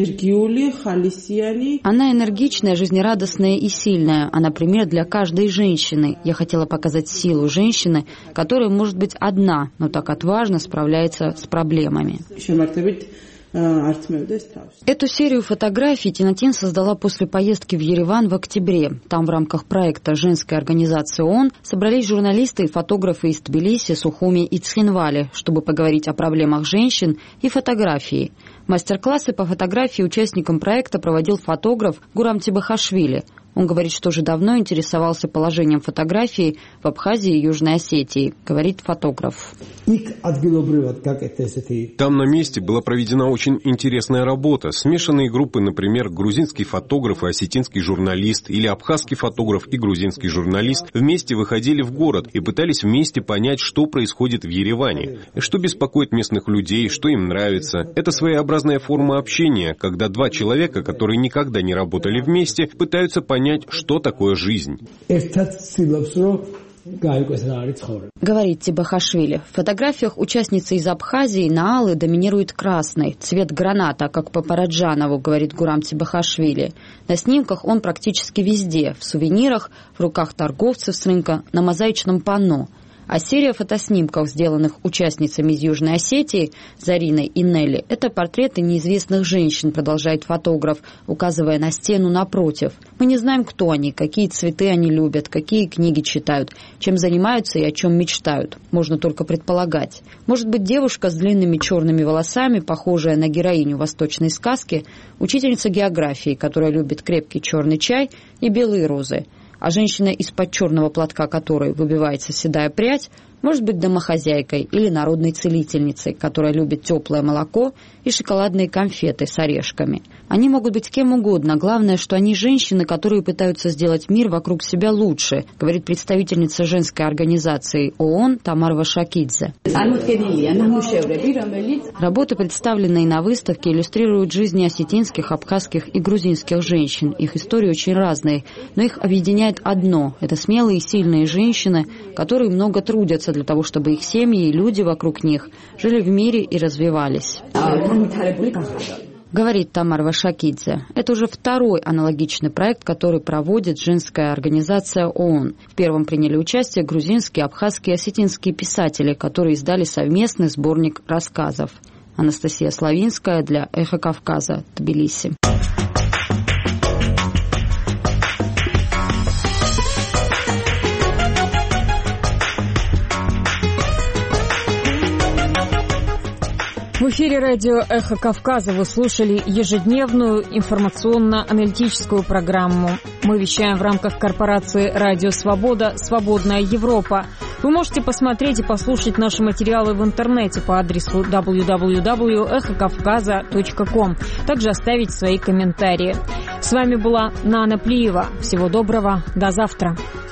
Она энергичная, жизнерадостная и сильная. Она пример для каждой женщины. Я хотела показать силу женщины, которая может быть одна, но так отважно справляется с проблемами. Эту серию фотографий Тинатин создала после поездки в Ереван в октябре. Там в рамках проекта женской организации ООН собрались журналисты и фотографы из Тбилиси, Сухуми и Цхинвали, чтобы поговорить о проблемах женщин и фотографии. Мастер-классы по фотографии участникам проекта проводил фотограф Гурам Тибахашвили. Он говорит, что уже давно интересовался положением фотографии в Абхазии и Южной Осетии, говорит фотограф. Там на месте была проведена очень интересная работа. Смешанные группы, например, грузинский фотограф и осетинский журналист, или абхазский фотограф и грузинский журналист вместе выходили в город и пытались вместе понять, что происходит в Ереване, что беспокоит местных людей, что им нравится. Это своеобразная форма общения, когда 2 человека, которые никогда не работали вместе, пытаются понять, что такое жизнь. Говорит Тибахашвили. В фотографиях участницы из Абхазии на алый доминирует красный, цвет граната, как по Параджанову, говорит Гурам Тибахашвили. На снимках он практически везде, в сувенирах, в руках торговцев с рынка, на мозаичном панно. А серия фотоснимков, сделанных участницами из Южной Осетии, Зариной и Нелли, это портреты неизвестных женщин, продолжает фотограф, указывая на стену напротив. Мы не знаем, кто они, какие цветы они любят, какие книги читают, чем занимаются и о чем мечтают. Можно только предполагать. Может быть, девушка с длинными черными волосами, похожая на героиню восточной сказки, учительница географии, которая любит крепкий черный чай и белые розы. А женщина, из-под черного платка которой выбивается седая прядь, может быть домохозяйкой или народной целительницей, которая любит теплое молоко и шоколадные конфеты с орешками. Они могут быть кем угодно. Главное, что они женщины, которые пытаются сделать мир вокруг себя лучше, говорит представительница женской организации ООН Тамара Вашакидзе. Работы, представленные на выставке, иллюстрируют жизни осетинских, абхазских и грузинских женщин. Их истории очень разные, но их объединяет одно – это смелые и сильные женщины, которые много трудятся для того, чтобы их семьи и люди вокруг них жили в мире и развивались. Говорит Тамара Вашакидзе. Это уже второй аналогичный проект, который проводит женская организация ООН. В первом приняли участие грузинские, абхазские и осетинские писатели, которые издали совместный сборник рассказов. Анастасия Славинская для «Эхо Кавказа», Тбилиси. В эфире радио «Эхо Кавказа» вы слушали ежедневную информационно-аналитическую программу. Мы вещаем в рамках корпорации «Радио Свобода. Свободная Европа». Вы можете посмотреть и послушать наши материалы в интернете по адресу www.эхокавказа.ком. Также оставить свои комментарии. С вами была Нана Плиева. Всего доброго. До завтра.